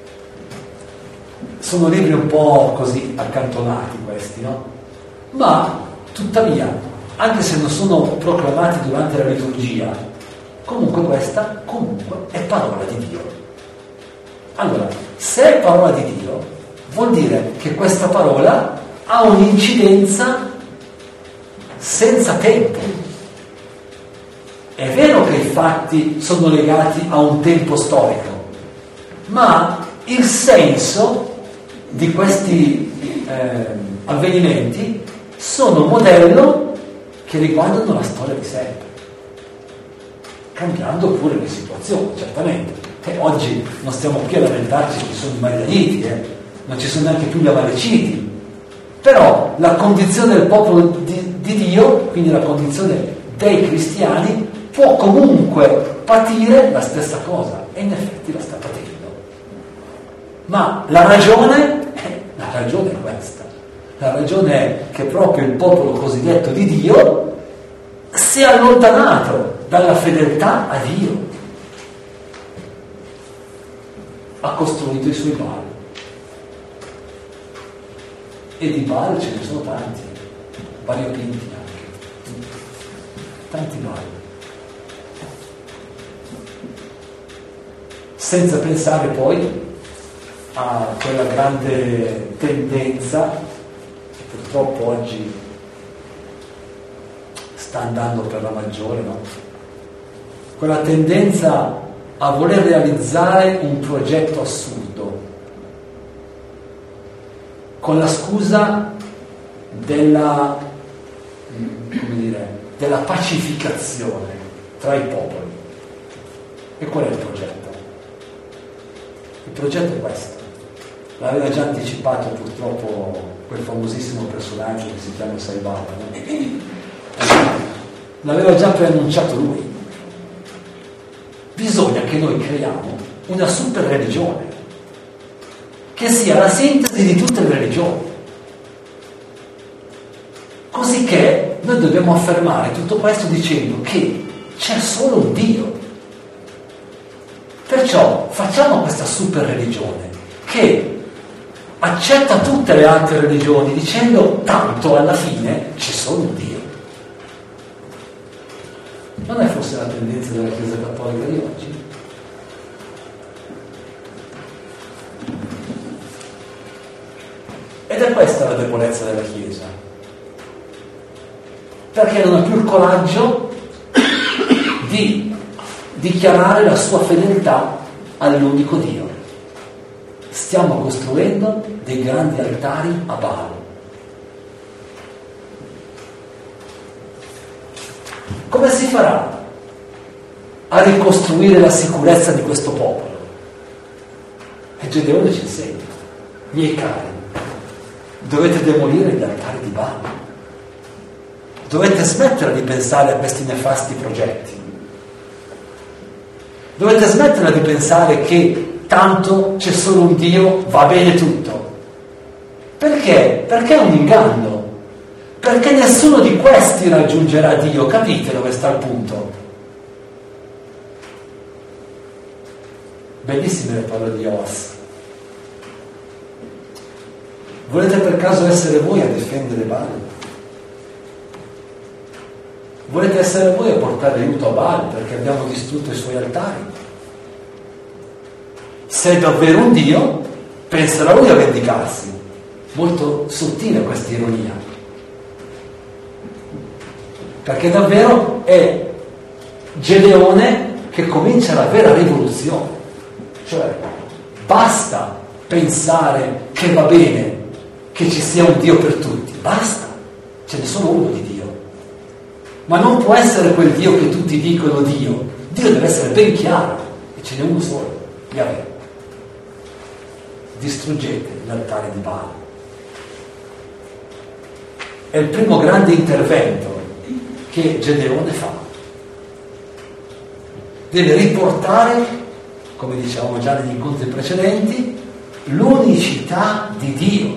Sono libri un po' così accantonati questi, no? Ma tuttavia, anche se non sono proclamati durante la liturgia, comunque questa è parola di Dio. Allora, se è parola di Dio, vuol dire che questa parola ha un'incidenza senza tempo. È vero che i fatti sono legati a un tempo storico, ma il senso di questi avvenimenti sono modello che riguardano la storia di sempre, cambiando pure le situazioni, certamente. Oggi non stiamo più a lamentarci che ci sono i Marianiti, non ci sono neanche più gli Amaleciti, però la condizione del popolo di Dio, quindi la condizione dei cristiani, può comunque patire la stessa cosa, e in effetti la sta patendo. Ma la ragione è questa. La ragione è che proprio il popolo cosiddetto di Dio si è allontanato dalla fedeltà a Dio. Ha costruito i suoi Baal. E di Baal ce ne sono tanti, variopinti anche. Tanti Baal. Senza pensare poi a quella grande tendenza che purtroppo oggi sta andando per la maggiore, no? Quella tendenza a voler realizzare un progetto assurdo con la scusa della pacificazione tra i popoli. E qual è il progetto? Il progetto è questo. L'aveva già anticipato purtroppo quel famosissimo personaggio che si chiama Sai Baba, no? L'aveva già preannunciato lui. Bisogna che noi creiamo una super religione che sia la sintesi di tutte le religioni, così che noi dobbiamo affermare tutto questo dicendo che c'è solo un Dio. Perciò facciamo questa super religione che accetta tutte le altre religioni dicendo tanto alla fine c'è solo un Dio. Non è forse la tendenza della Chiesa Cattolica di oggi? Ed è questa la debolezza della Chiesa, perché non ha più il coraggio di dichiarare la sua fedeltà all'unico Dio. Stiamo costruendo dei grandi altari a Baal. Come si farà a ricostruire la sicurezza di questo popolo? E Gedeone ci insegna: miei cari, dovete demolire gli altari di Baal. dovete smettere di pensare a questi nefasti progetti. Dovete smettere di pensare che tanto c'è solo un Dio, va bene tutto. Perché? Perché è un inganno. Perché nessuno di questi raggiungerà Dio. Capite dove sta il punto? Bellissime le parole di Joas. Volete per caso essere voi a difendere Baal? Volete essere voi a portare aiuto a Baal perché abbiamo distrutto i suoi altari? Se è davvero un Dio, penserà lui a vendicarsi. Molto sottile questa ironia. Perché davvero è Gedeone che comincia la vera rivoluzione. Cioè, basta pensare che va bene che ci sia un Dio per tutti. Basta. Ce n'è solo uno di Dio. Ma non può essere quel Dio che tutti dicono Dio. Dio deve essere ben chiaro. E ce n'è uno solo. Yahweh. Distruggete l'altare di Baal. È il primo grande intervento che Gedeone fa. Deve riportare, come dicevamo già negli incontri precedenti, l'unicità di Dio.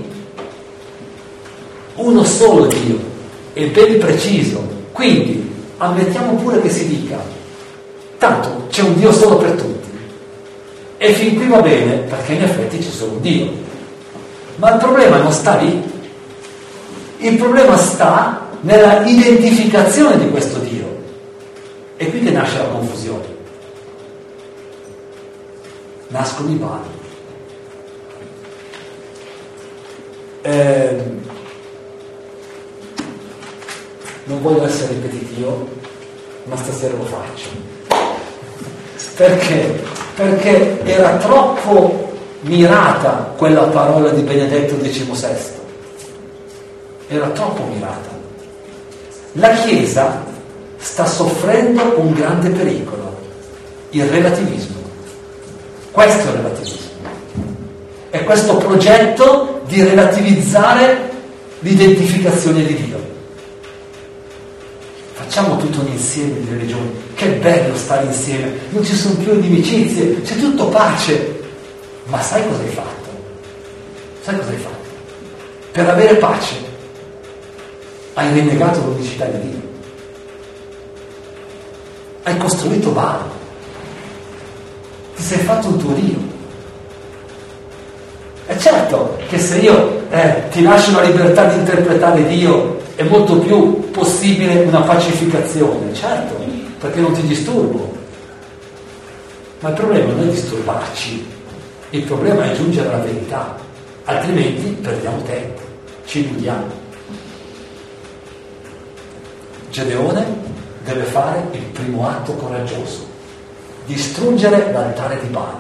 Uno solo Dio, e ben preciso. Quindi ammettiamo pure che si dica, tanto c'è un Dio solo per tutti. E fin qui va bene, perché in effetti c'è solo un Dio. Ma il problema non sta lì. Il problema sta nella identificazione di questo Dio. E qui che nasce la confusione. Nascono i Baal. Non voglio essere ripetitivo, ma stasera lo faccio. Perché? Perché era troppo mirata quella parola di Benedetto XVI. Era troppo mirata. La Chiesa sta soffrendo un grande pericolo, il relativismo. Questo è il relativismo. È questo progetto di relativizzare l'identificazione di Dio. Facciamo tutto un insieme di religioni. Che bello stare insieme. Non ci sono più inimicizie, c'è tutto pace. Ma sai cosa hai fatto? Sai cosa hai fatto? Per avere pace hai rinnegato l'unicità di Dio. Hai costruito Baal. Ti sei fatto un tuo Dio. E certo che se io ti lascio la libertà di interpretare Dio è molto più possibile una pacificazione, certo, perché non ti disturbo. Ma il problema non è disturbarci, il problema è giungere alla verità, altrimenti perdiamo tempo, ci illudiamo. Gedeone deve fare il primo atto coraggioso, distruggere l'altare di Baal.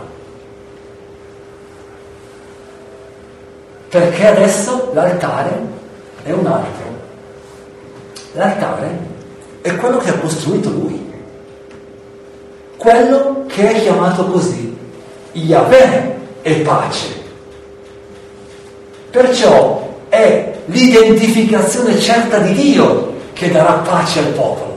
Perché adesso l'altare è un altro. L'altare è quello che ha costruito lui, quello che è chiamato così, Yahweh è pace. Perciò è l'identificazione certa di Dio che darà pace al popolo.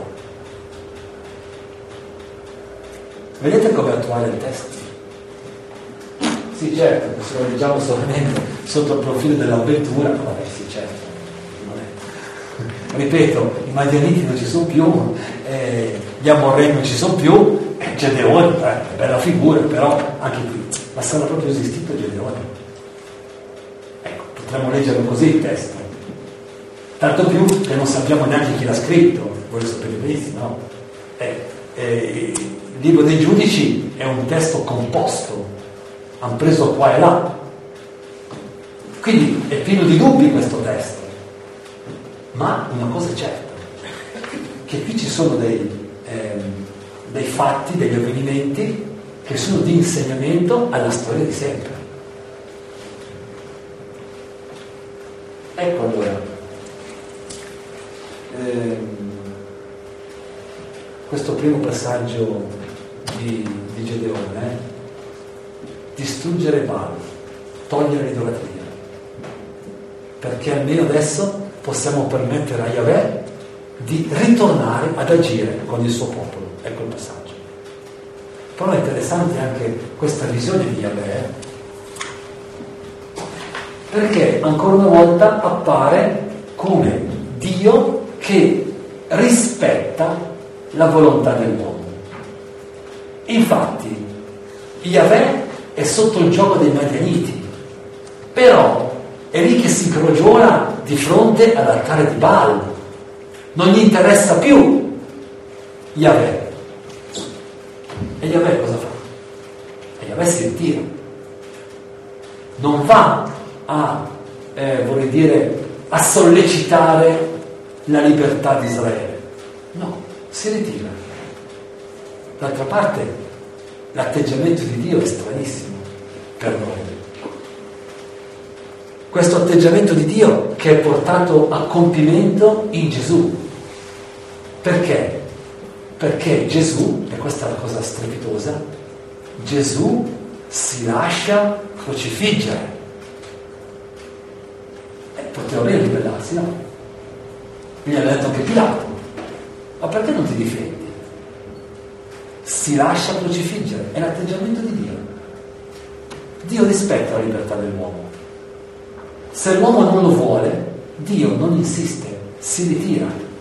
Vedete come è attuale il testo? Sì, certo, se lo leggiamo solamente sotto il profilo dell'avventura, vabbè, sì, certo. Ripeto, i Madianiti non ci sono più, gli Amorrei non ci sono più, Gedeone, bella figura, però anche qui, ma sarà proprio esistito Gedeone. Ecco, potremmo leggerlo così il testo. Tanto più che non sappiamo neanche chi l'ha scritto, voi lo sapete benissimo, no? Il libro dei Giudici è un testo composto, hanno preso qua e là. Quindi è pieno di dubbi questo testo. Ma una cosa è certa, che qui ci sono dei fatti, degli avvenimenti che sono di insegnamento alla storia di sempre. Ecco allora, questo primo passaggio di Gedeone, distruggere Baal, togliere l'idolatria, perché almeno adesso possiamo permettere a Yahweh di ritornare ad agire con il suo popolo. Ecco il passaggio. Però è interessante anche questa visione di Yahweh, perché ancora una volta appare come Dio che rispetta la volontà dell'uomo. Infatti Yahweh è sotto il gioco dei Madianiti, però è lì che si crogiola di fronte all'altare di Baal. Non gli interessa più Yahweh. E Yahweh cosa fa? E Yahweh si ritira. Non va a sollecitare la libertà di Israele. No, si ritira. D'altra parte, l'atteggiamento di Dio è stranissimo per noi. Questo atteggiamento di Dio che è portato a compimento in Gesù. Perché? Perché Gesù, e questa è la cosa strepitosa, Gesù si lascia crocifiggere. Poteva bene ribellarsi, no? Gli ha detto anche Pilato: ma perché non ti difendi? Si lascia crocifiggere, è l'atteggiamento di Dio. Dio rispetta la libertà dell'uomo. Se l'uomo non lo vuole, Dio non insiste, si ritira.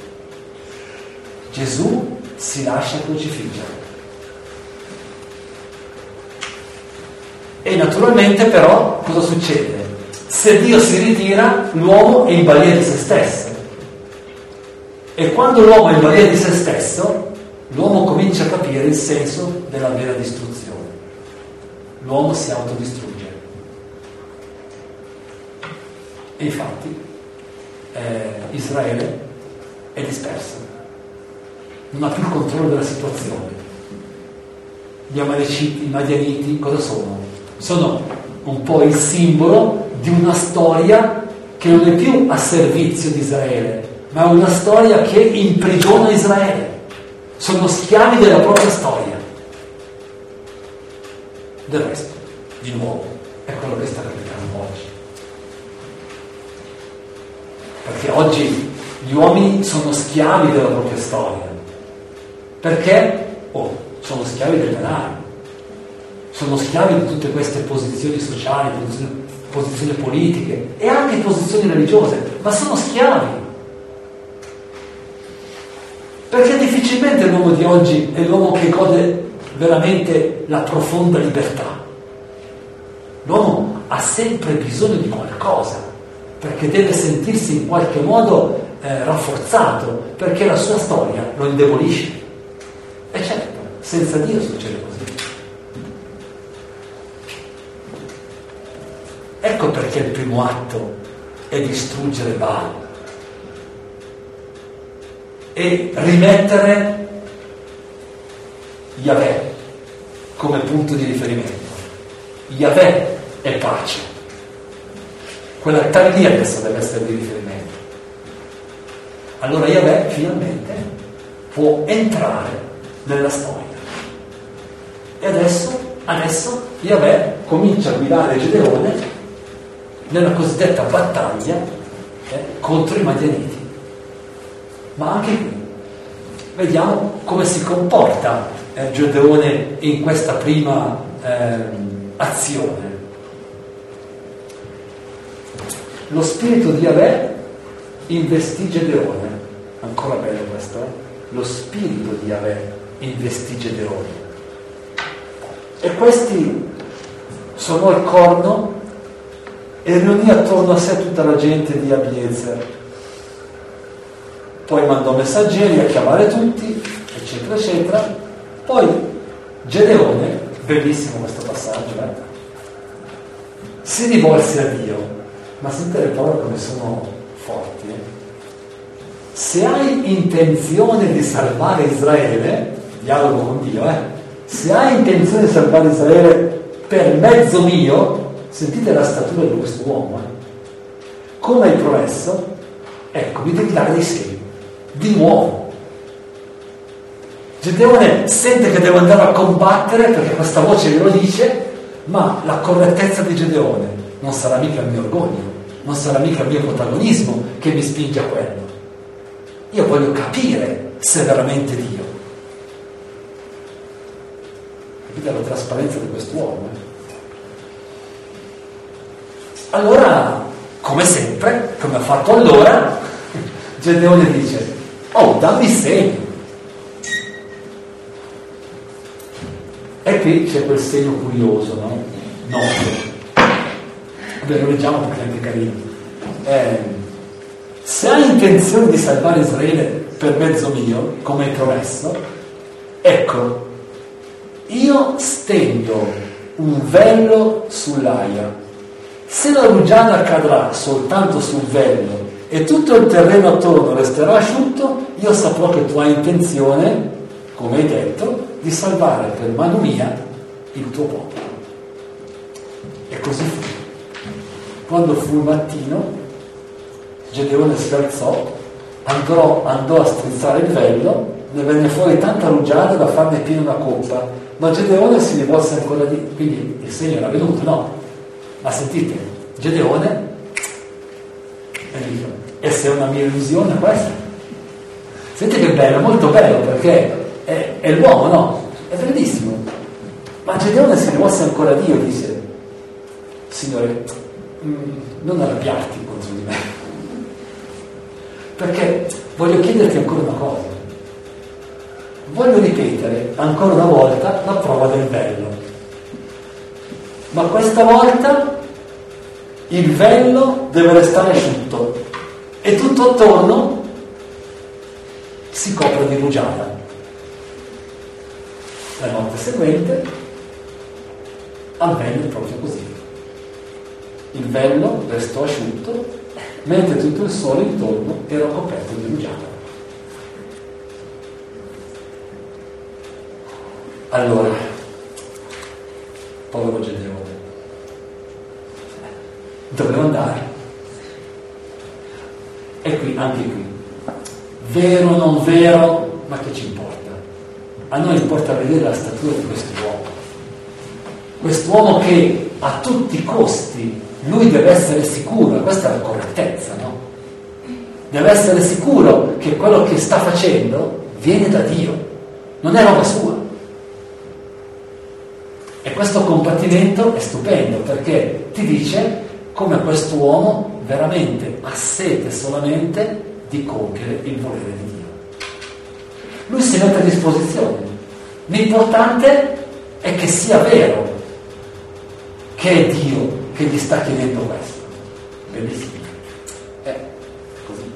Gesù si lascia crocifiggere. E naturalmente però cosa succede? Se Dio si ritira, l'uomo è in balia di se stesso. E quando l'uomo è in balia di se stesso, l'uomo comincia a capire il senso della vera distruzione. L'uomo si autodistrugge. E infatti Israele è disperso. Non ha più il controllo della situazione. Gli Amaleciti, i Madianiti, cosa sono? Sono un po' il simbolo di una storia che non è più a servizio di Israele, ma è una storia che imprigiona Israele. Sono schiavi della propria storia. Del resto, di nuovo, è quello che sta capitando oggi. Perché oggi gli uomini sono schiavi della propria storia. Perché? Sono schiavi del denaro. Sono schiavi di tutte queste posizioni sociali, posizioni politiche e anche posizioni religiose, ma sono schiavi. Perché difficilmente l'uomo di oggi è l'uomo che gode veramente la profonda libertà. L'uomo ha sempre bisogno di qualcosa, perché deve sentirsi in qualche modo rafforzato, perché la sua storia lo indebolisce. E certo, senza Dio succede così. Ecco perché il primo atto è distruggere Baal e rimettere Yahweh come punto di riferimento. Yahweh è pace. Quell'altare lì adesso deve essere di riferimento. Allora Yahweh finalmente può entrare nella storia. E adesso Yahweh comincia a guidare Gedeone nella cosiddetta battaglia contro i Madianiti. Ma anche qui vediamo come si comporta Gedeone in questa prima azione. Lo spirito di Yahweh investì Gedeone. Ancora bello questo, Lo spirito di Yahweh investì Gedeone. E questi suonò il corno e riunì attorno a sé tutta la gente di Abiezer. Poi mandò messaggeri a chiamare tutti, eccetera, eccetera. Poi Gedeone, bellissimo questo passaggio, si rivolse a Dio. Ma sentite le parole come sono forti. Se hai intenzione di salvare Israele, dialogo con Dio, se hai intenzione di salvare Israele per mezzo mio, sentite la statura di questo uomo, come hai promesso, ecco, mi devi dare dei segni, di nuovo. Gedeone sente che deve andare a combattere perché questa voce glielo dice, ma la correttezza di Gedeone non sarà mica il mio orgoglio, non sarà mica il mio protagonismo che mi spinge a quello. io voglio capire se è veramente Dio. Capite la trasparenza di quest'uomo? Allora, come sempre, come ha fatto allora, Gedeone dice: oh, dammi segno. E qui c'è quel segno curioso, no? Vabbè, lo leggiamo perché è anche carino. Se hai intenzione di salvare Israele per mezzo mio, come hai promesso, ecco, io stendo un velo sull'aia. Se la rugiada cadrà soltanto sul velo e tutto il terreno attorno resterà asciutto, io saprò che tu hai intenzione, come hai detto, di salvare per mano mia il tuo popolo. E così fu. Quando fu il mattino, Gedeone si alzò, andò a strizzare il velo, ne venne fuori tanta rugiada da farne piena una coppa, ma Gedeone si rivolse ancora di più. Quindi il segno era venuto, no? Ma sentite, Gedeone e se è una mia illusione questa? Sentite che bello, molto bello, perché è l'uomo, no? È bellissimo. Ma Gedeone si rivolse ancora a Dio e disse: Signore, non arrabbiarti contro di me, perché voglio chiederti ancora una cosa. Voglio ripetere ancora una volta la prova del velo, ma questa volta il velo deve restare asciutto e tutto attorno si copre di rugiada. La notte seguente avvenne proprio così. Il velo restò asciutto mentre tutto il sole intorno era coperto di rugiada. Allora, povero Gedeone, doveva andare. E qui, anche qui, vero o non vero, ma che ci importa? A noi importa vedere la statura di quest'uomo che a tutti i costi lui deve essere sicuro, questa è la correttezza, no? Deve essere sicuro che quello che sta facendo viene da Dio, non è roba sua. E questo combattimento è stupendo, perché ti dice come quest'uomo veramente ha sete solamente di compiere il volere di Dio. Lui si mette a disposizione. L'importante è che sia vero che è Dio che gli sta chiedendo questo. Bellissimo. Così.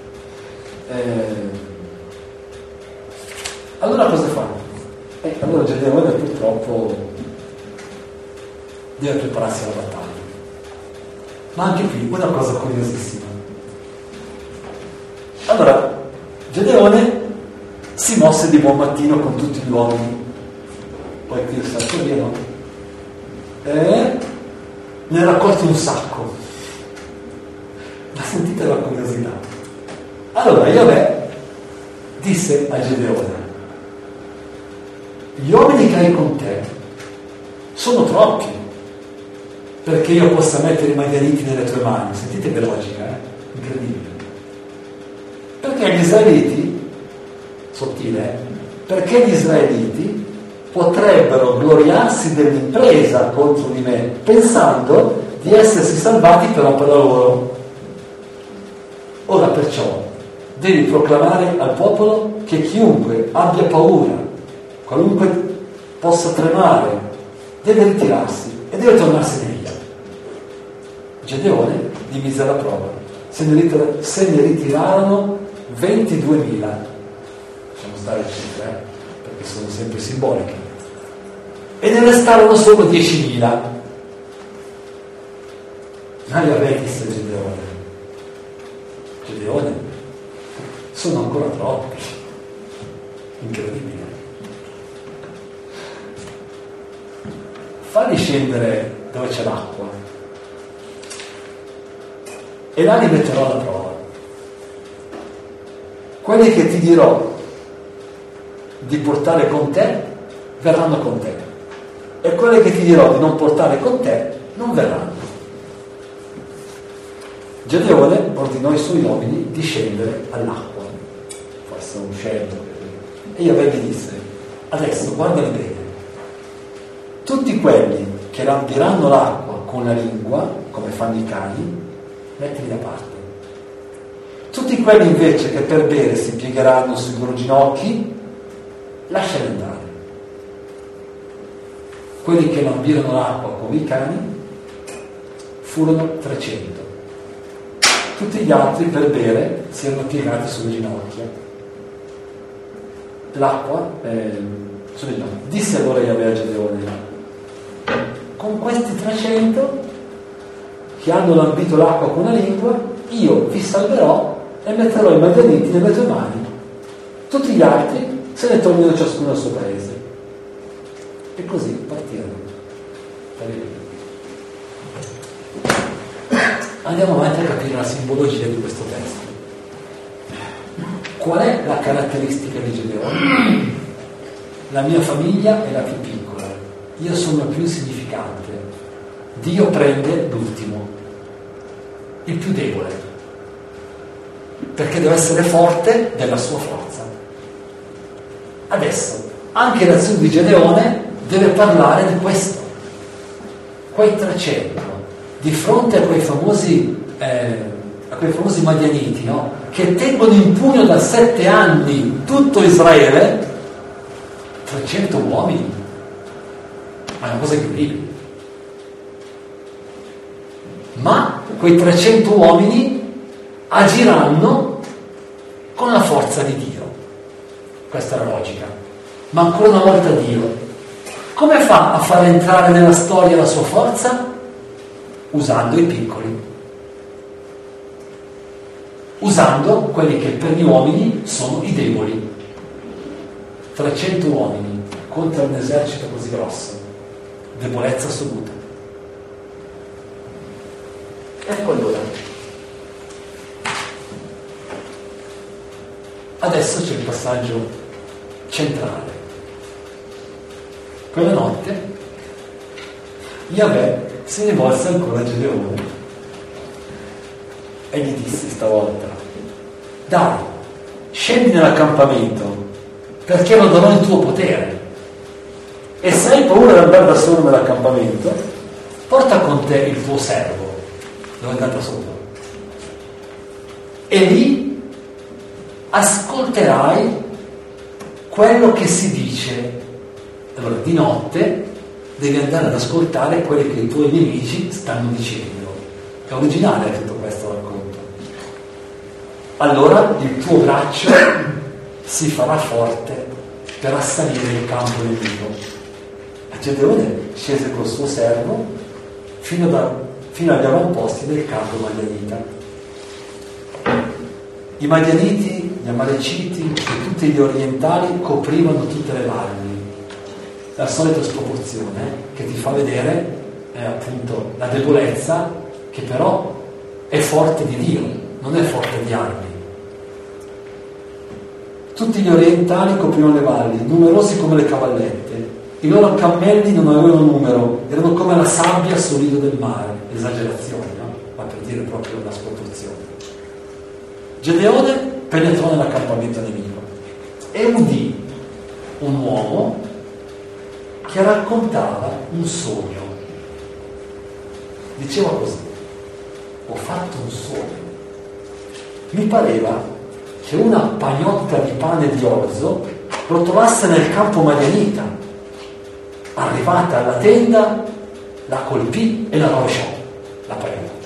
Allora cosa fa? Allora Gedeone purtroppo deve prepararsi alla battaglia. Ma anche qui una cosa curiosissima. Allora Gedeone si mosse di buon mattino con tutti gli uomini, poi qui il sartoriano, e ne raccolti un sacco. Ma sentite la curiosità. Allora Yahweh disse a Gedeone: gli uomini che hai con te sono troppi perché io possa mettere i madianiti nelle tue mani. Sentite che logica, incredibile. Perché gli israeliti, sottile, perché gli israeliti potrebbero gloriarsi dell'impresa contro di me, pensando di essersi salvati per opera loro. Ora perciò devi proclamare al popolo che chiunque abbia paura, qualunque possa tremare, deve ritirarsi e deve tornarsene via. Gedeone li mise alla prova. Se ne ritirarono 22.000. Lasciamo stare le cifre, perché sono sempre simboliche. E ne restarono solo 10.000. Ma Yahweh disse a Gedeone, sono ancora troppi. Incredibile. Falli scendere dove c'è l'acqua e là li metterò alla prova. Quelli che ti dirò di portare con te verranno con te, e quelli che ti dirò di non portare con te non verranno. Gedeone ordinò ai suoi uomini di scendere all'acqua. stesso uscendo. E Yahweh gli disse: adesso guardali bene, tutti quelli che lambiranno l'acqua con la lingua, come fanno i cani, mettili da parte. Tutti quelli invece che per bere si piegheranno sui loro ginocchi, lasciali andare. Quelli che lambirono l'acqua come i cani furono 300. Tutti gli altri per bere si erano piegati sulle ginocchia. L'acqua sulle ginocchia. Disse allora Yahweh a Gedeone: con questi 300 che hanno lambito l'acqua con la lingua, io vi salverò e metterò i madianiti nelle tue mani. Tutti gli altri se ne tornano ciascuno al suo paese. E così partirono. Andiamo avanti a capire la simbologia di questo testo. Qual è la caratteristica di Gedeone? La mia famiglia è la più piccola, io sono il più insignificante. Dio prende l'ultimo, il più debole, perché deve essere forte della sua forza. Adesso, anche l'azione di Gedeone deve parlare di questo. Quei 300, di fronte a quei famosi madianiti, no? Che tengono in pugno da 7 anni tutto Israele, 300 uomini, ma è una cosa incredibile. Ma quei 300 uomini agiranno con la forza di Dio. Questa è la logica. Ma ancora una volta Dio come fa a far entrare nella storia la sua forza? Usando i piccoli, usando quelli che per gli uomini sono i deboli. 300 uomini contro un esercito così grosso, debolezza assoluta. Ecco allora, adesso c'è il passaggio centrale. Quella notte Yahweh si rivolse ancora a Gedeone e gli disse stavolta: dai, scendi nell'accampamento, perché lo darò in tuo potere, e se hai paura di andare da solo nell'accampamento, porta con te il tuo servo, dove è andato sopra, e lì ascolterai quello che si dice. Allora di notte devi andare ad ascoltare quelli che i tuoi nemici stanno dicendo. È originale tutto questo racconto. Allora il tuo braccio si farà forte per assalire il campo nemico. Gedeone scese col suo servo fino agli avamposti del campo madianita. I madianiti, gli amaleciti e tutti gli orientali coprivano tutte le valli. La solita sproporzione che ti fa vedere appunto la debolezza, che però è forte di Dio, non è forte di armi. Tutti gli orientali coprivano le valli, numerosi come le cavallette. I loro cammelli non avevano numero, erano come la sabbia sul lido del mare. Esagerazione, no? Ma per dire proprio una sproporzione. Gedeone penetrò nell'accampamento nemico e udì un uomo che raccontava un sogno. Diceva così: ho fatto un sogno. Mi pareva che una pagnotta di pane di orzo rotolasse nel campo madianita. Arrivata alla tenda, la colpì e la rovesciò, la pagnotta.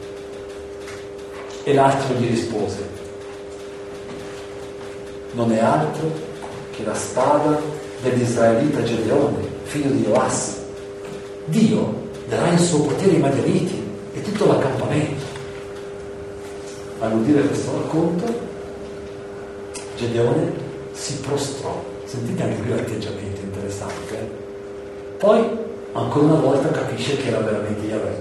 E l'altro gli rispose: non è altro che la spada dell'israelita Gedeone, figlio di Joas. Dio darà il suo potere ai madianiti e tutto l'accampamento. All'udire questo racconto, Gedeone si prostrò. Sentite anche qui l'atteggiamento interessante. Poi, ancora una volta, capisce che era veramente Yahweh.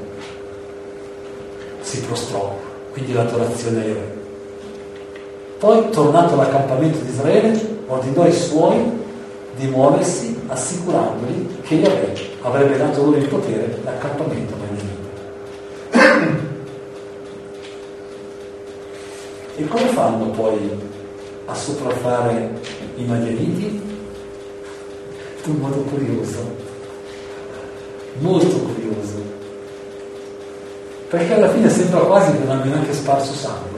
Si prostrò, quindi l'adorazione a Yahweh. Poi, tornato all'accampamento di Israele, ordinò ai suoi di muoversi, assicurandoli che Yahweh avrebbe dato loro il potere l'accampamento madianita. E come fanno poi a sopraffare i Madianiti? In un modo curioso, molto curioso, perché alla fine sembra quasi che non abbia neanche sparso sangue.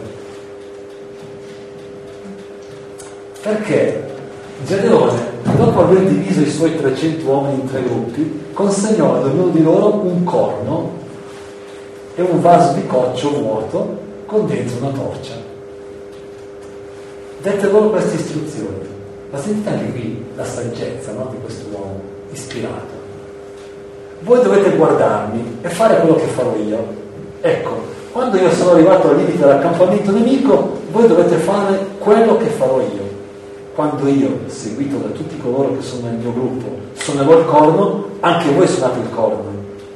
Perché Gedeone, dopo aver diviso i suoi 300 uomini in 3 gruppi, consegnò ad ognuno di loro un corno e un vaso di coccio vuoto con dentro una torcia. Dette loro queste istruzioni. Ma sentite anche qui la saggezza, no, di questo uomo ispirato. Voi dovete guardarmi e fare quello che farò io. Ecco, quando io sono arrivato al limite dell'accampamento nemico, voi dovete fare quello che farò io. Quando io, seguito da tutti coloro che sono nel mio gruppo, suonerò il corno, anche voi suonate il corno.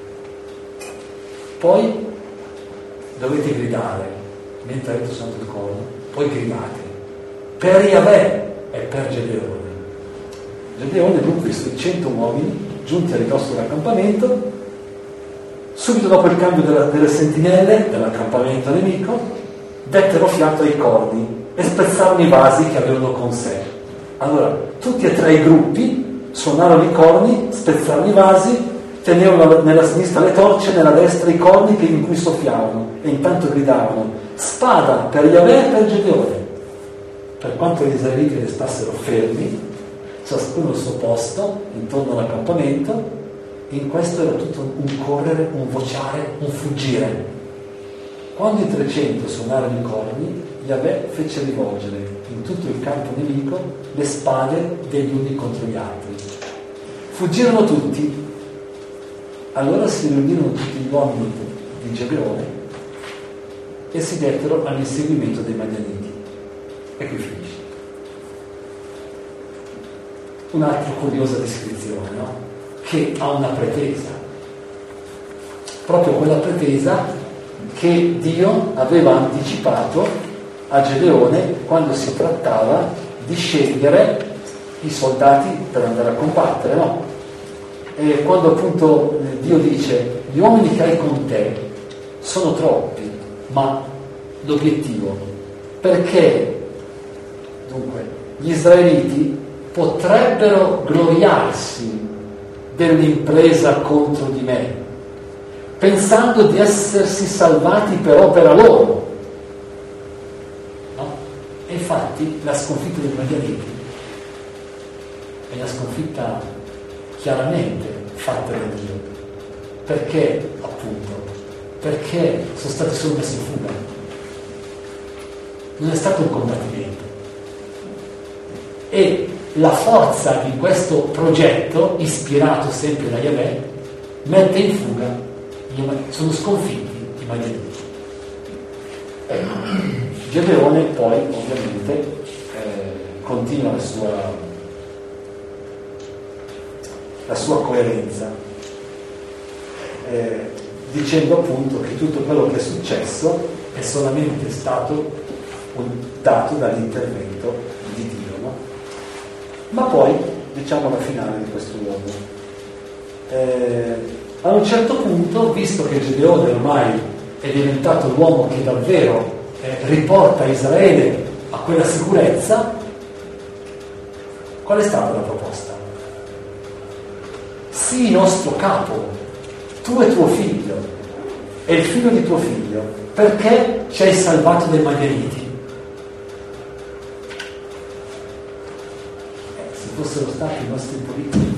Poi dovete gridare, mentre avete suonato il corno, poi gridate per Yahweh e per Gedeone. Gedeone, dunque, i suoi 100 uomini giunti a ridosso dell'accampamento, subito dopo il cambio delle sentinelle dell'accampamento nemico, dettero fiato ai corni e spezzarono i vasi che avevano con sé. Allora, tutti e 3 i gruppi suonarono i corni, spezzarono i vasi, tenevano nella sinistra le torce, nella destra i corni in cui soffiavano, e intanto gridavano: spada per Yahweh e per Gedeone. Per quanto gli israeliti restassero fermi, ciascuno al suo posto, intorno all'accampamento, in questo era tutto un correre, un vociare, un fuggire. Quando i 300 suonarono i corni, Yahweh fece rivolgere in tutto il campo nemico le spade degli uni contro gli altri. Fuggirono tutti. Allora si riunirono tutti gli uomini di Gedeone e si dettero all'inseguimento dei Madianiti. E qui finisce. Un'altra curiosa descrizione, no? Che ha una pretesa, proprio quella pretesa che Dio aveva anticipato a Gedeone quando si trattava di scegliere i soldati per andare a combattere, no? E quando appunto Dio dice: gli uomini che hai con te sono troppi, ma l'obiettivo, perché dunque gli israeliti potrebbero gloriarsi dell'impresa contro di me, pensando di essersi salvati per opera loro, no? E infatti la sconfitta dei Madianiti è una sconfitta chiaramente fatta da Dio. Perché appunto? Perché sono stati solo messi in fuga. Non è stato un combattimento. E la forza di questo progetto, ispirato sempre da Yahweh, mette in fuga, sono sconfitti i Madianiti. Gedeone poi ovviamente continua la sua coerenza, dicendo appunto che tutto quello che è successo è solamente stato dato dall'intervento di Dio, no? Ma poi diciamo la finale di questo uomo. A un certo punto, visto che Gedeone ormai è diventato l'uomo che davvero riporta Israele a quella sicurezza, qual è stata la proposta? Sii nostro capo, tu e tuo figlio, e il figlio di tuo figlio, perché ci hai salvato dai Madianiti. Se fossero stati i nostri politici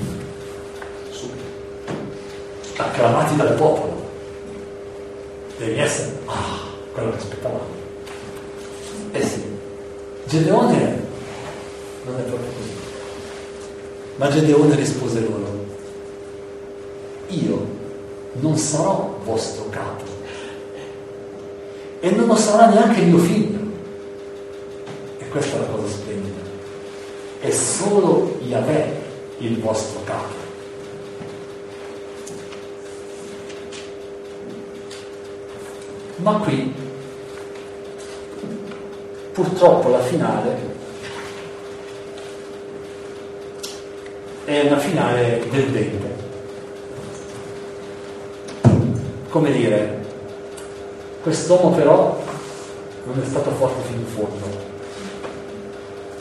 acclamati dal popolo, devi essere quello che aspettavamo. Sì, Gedeone non è proprio così, ma Gedeone rispose loro: io non sarò vostro capo e non lo sarà neanche mio figlio. E questa è la cosa splendida: è solo Yahweh il vostro capo. Ma qui purtroppo la finale è una finale del dente. Come dire, quest'uomo però non è stato forte fino in fondo.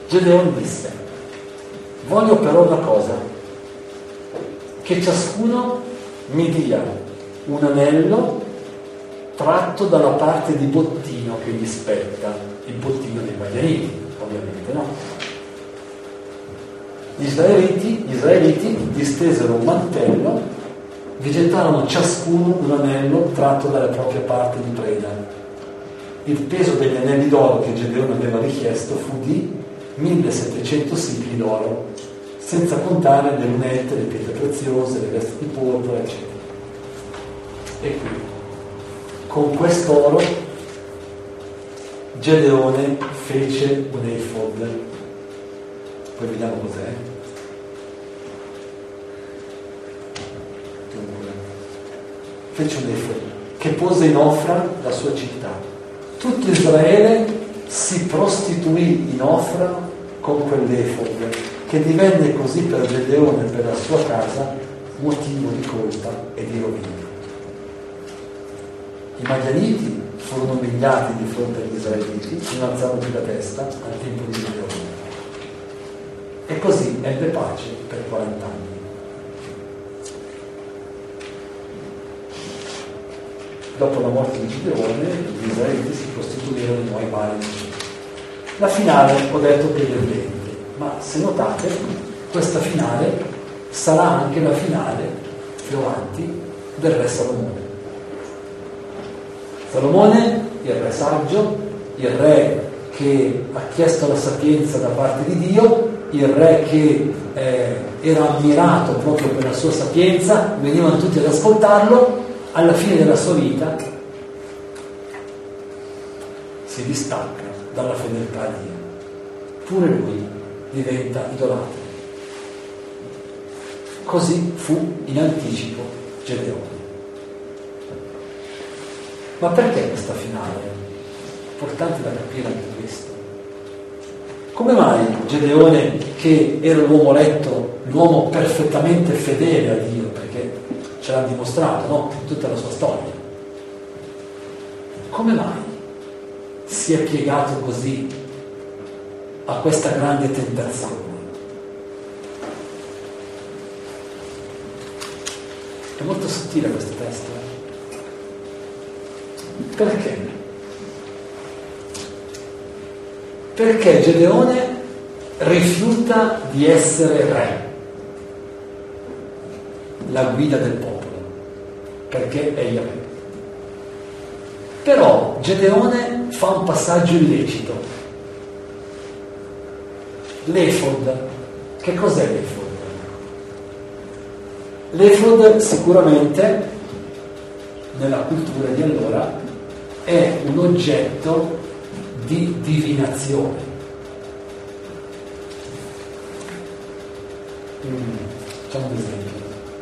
Gedeone disse: voglio però una cosa, che ciascuno mi dia un anello tratto dalla parte di bottino che gli spetta, il bottino dei Madianiti, ovviamente, no? Gli israeliti distesero un mantello, vi gettarono ciascuno un anello tratto dalla propria parte di preda. Il peso degli anelli d'oro che Gedeone aveva richiesto fu di 1700 sicli d'oro, senza contare le lunette, le pietre preziose, le vesti di porpora, eccetera. E qui, con quest'oro, Gedeone fece un efod. Poi vediamo cos'è. Fece un efod che pose in Ofra la sua città. Tutto Israele si prostituì in Ofra con quell'efod, che divenne così per Gedeone e per la sua casa motivo di colpa e di rovina. I Madianiti furono umiliati di fronte agli israeliti, non alzarono più la testa al tempo di Gedeone. E così ebbe pace per 40 anni. Dopo la morte di Gedeone, gli israeliti si costituirono in nuovi mari. La finale, ho detto che è deludente, ma se notate, questa finale sarà anche la finale più avanti del re Salomone. Salomone, il re saggio, il re che ha chiesto la sapienza da parte di Dio, il re che era ammirato proprio per la sua sapienza, venivano tutti ad ascoltarlo. Alla fine della sua vita si distacca dalla fedeltà a Dio. Pure lui diventa idolatra. Così fu in anticipo Gedeone. Ma perché questa finale? Importante da capire anche questo. Come mai Gedeone, che era l'uomo eletto, l'uomo perfettamente fedele a Dio, perché ce l'ha dimostrato, no? In tutta la sua storia, come mai si è piegato così a questa grande tentazione? È molto sottile questo testo. Perché? Perché Gedeone rifiuta di essere re, la guida del popolo, perché è il re. Però Gedeone fa un passaggio illecito. L'efod. Che cos'è l'efod? L'efod sicuramente nella cultura di allora è un oggetto di divinazione. Facciamo un esempio.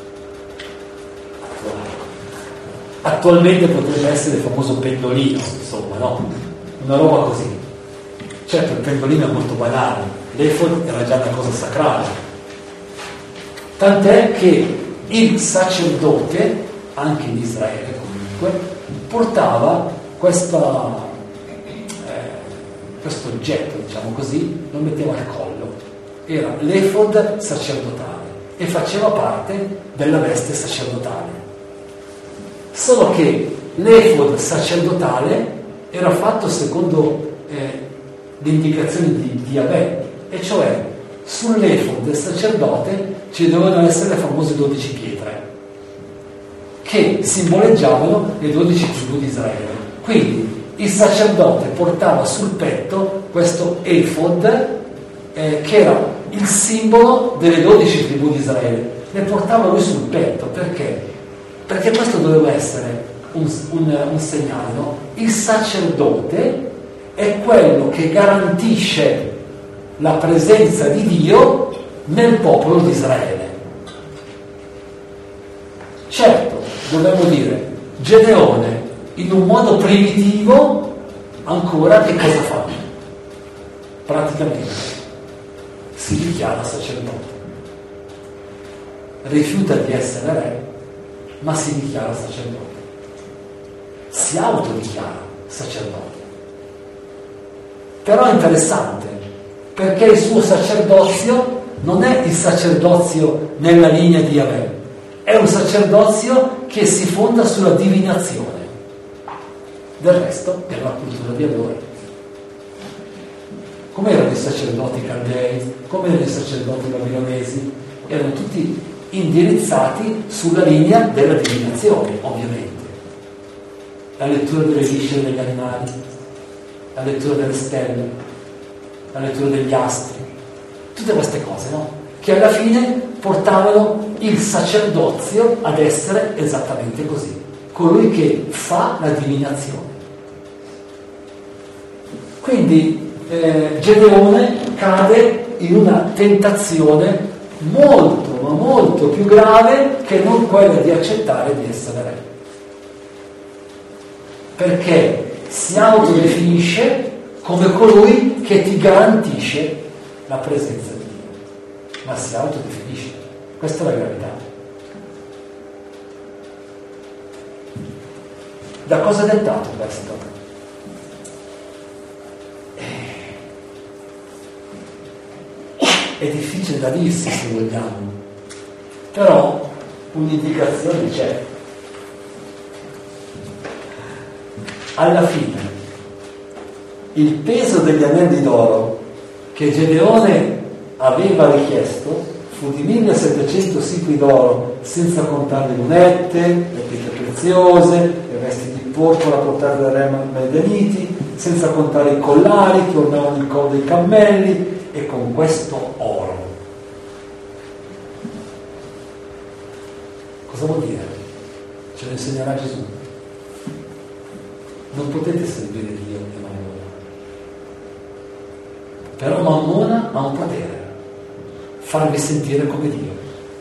Attualmente potrebbe essere il famoso pendolino, insomma, no? Una roba così. Certo, il pendolino è molto banale, l'efod era già una cosa sacrale. Tant'è che il sacerdote, anche in Israele comunque, portava questo oggetto, diciamo così, lo metteva al collo. Era l'efod sacerdotale e faceva parte della veste sacerdotale. Solo che l'efod sacerdotale era fatto secondo le indicazioni di Yahweh, e cioè sull'efod del sacerdote ci dovevano essere le famose 12 pietre che simboleggiavano le 12 tribù di Israele. Quindi il sacerdote portava sul petto questo efod che era il simbolo delle 12 tribù di Israele. Le portava lui sul petto perché? Perché questo doveva essere un segnale, no? Il sacerdote è quello che garantisce la presenza di Dio nel popolo di Israele. Certo, dobbiamo dire, Gedeone in un modo primitivo ancora che cosa fa? Praticamente si dichiara sacerdote. Rifiuta di essere re, ma si dichiara sacerdote. Si autodichiara sacerdote. Però è interessante perché il suo sacerdozio non è il sacerdozio nella linea di Yahweh, è un sacerdozio che si fonda sulla divinazione. Del resto è una cultura di allora. Come erano i sacerdoti caldei, come erano i sacerdoti babilonesi? Erano tutti indirizzati sulla linea della divinazione, ovviamente. La lettura delle viscere degli animali, la lettura delle stelle, la lettura degli astri, tutte queste cose, no? Che alla fine portavano il sacerdozio ad essere esattamente così, colui che fa la divinazione. Quindi Gedeone cade in una tentazione molto, ma molto più grave che non quella di accettare di essere re. Perché si autodefinisce come colui che ti garantisce la presenza di Dio, ma si autodefinisce. Questa è la gravità. Da cosa è dettato questo? È difficile da dirsi, se vogliamo, però un'indicazione c'è. Alla fine il peso degli anelli d'oro che Gedeone aveva richiesto fu di 1700 sicli d'oro, senza contare le lunette, le pietre preziose, le vesti di porpora portate dai re medianiti, senza contare i collari che ornavano il collo dei cammelli. E con questo oro, cosa vuol dire? Ce lo insegnerà Gesù. Non potete servire Dio e Mammona, però Mammona ha un potere: farvi sentire come Dio.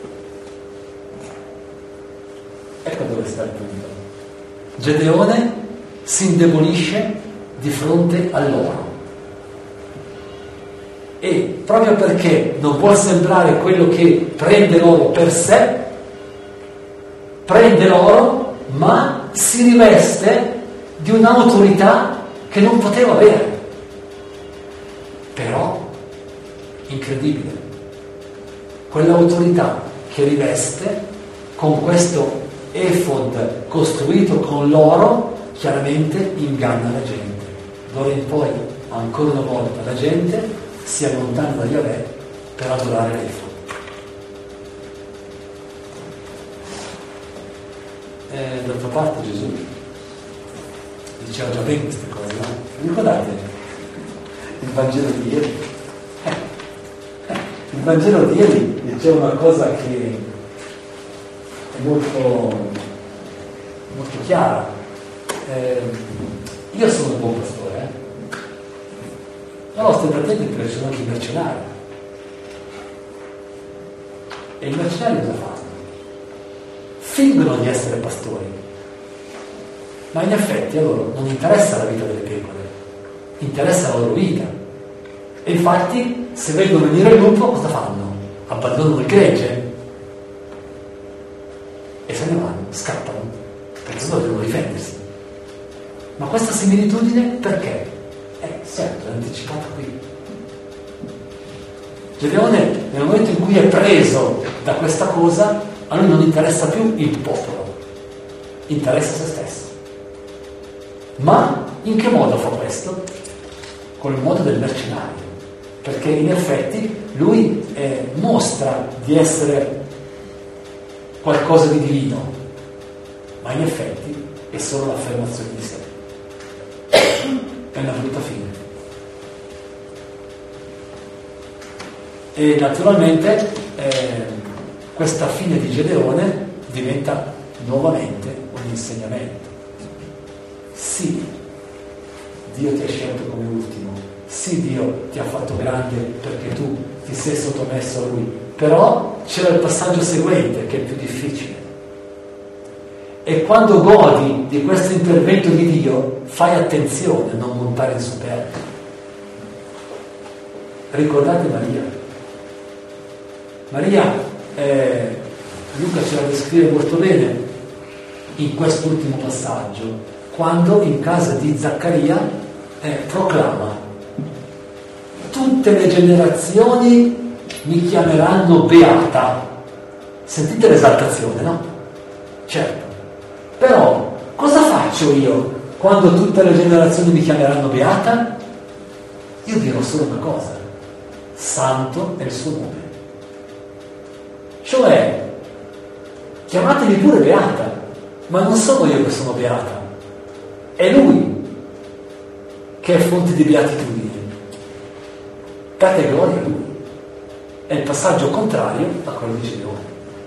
Ecco dove sta il punto. Gedeone si indebolisce di fronte all'oro. E proprio perché non può sembrare quello che prende l'oro per sé, prende l'oro, ma si riveste di un'autorità che non poteva avere. Però, incredibile, quell'autorità che riveste con questo efod costruito con l'oro, chiaramente inganna la gente. D'ora in poi, ancora una volta, la gente si allontana da Yahweh per adorare l'efod. D'altra parte Gesù diceva già bene queste cose, no? Ricordate il Vangelo di ieri? Il Vangelo di ieri diceva una cosa che è molto, molto chiara. Io sono un buon pastore, ma state attenti perché sono anche i mercenari. E i mercenari cosa fanno? Fingono di essere pastori, ma in effetti a loro non interessa la vita delle pecore, interessa la loro vita. E infatti, se vedono venire il lupo, cosa fanno? Abbandonano il gregge e se ne vanno, scappano, perché sennò devono difendersi. Ma questa similitudine perché? Certo, è anticipata qui. Gedeone, nel momento in cui è preso da questa cosa, a lui non interessa più il popolo, interessa se stesso. Ma in che modo fa questo? Col modo del mercenario, perché in effetti lui mostra di essere qualcosa di divino, ma in effetti è solo l'affermazione di sé. È una brutta fine. E naturalmente questa fine di Gedeone diventa nuovamente un insegnamento. Sì, Dio ti ha scelto come ultimo, sì, Dio ti ha fatto grande perché tu ti sei sottomesso a Lui, però c'era il passaggio seguente che è più difficile. E quando godi di questo intervento di Dio, fai attenzione a non montare in superbia. Ricordate Maria. Maria, Luca ce la descrive molto bene in quest'ultimo passaggio, quando in casa di Zaccaria proclama: tu tutte le generazioni mi chiameranno beata. Sentite l'esaltazione, no? Certo. Però cosa faccio io quando tutte le generazioni mi chiameranno beata? Io dirò solo una cosa: santo è il suo nome. Cioè, chiamatemi pure beata, ma non sono io che sono beata, è lui che è fonte di beatitudine. Date gloria a lui. È il passaggio contrario a quello di Gedeone.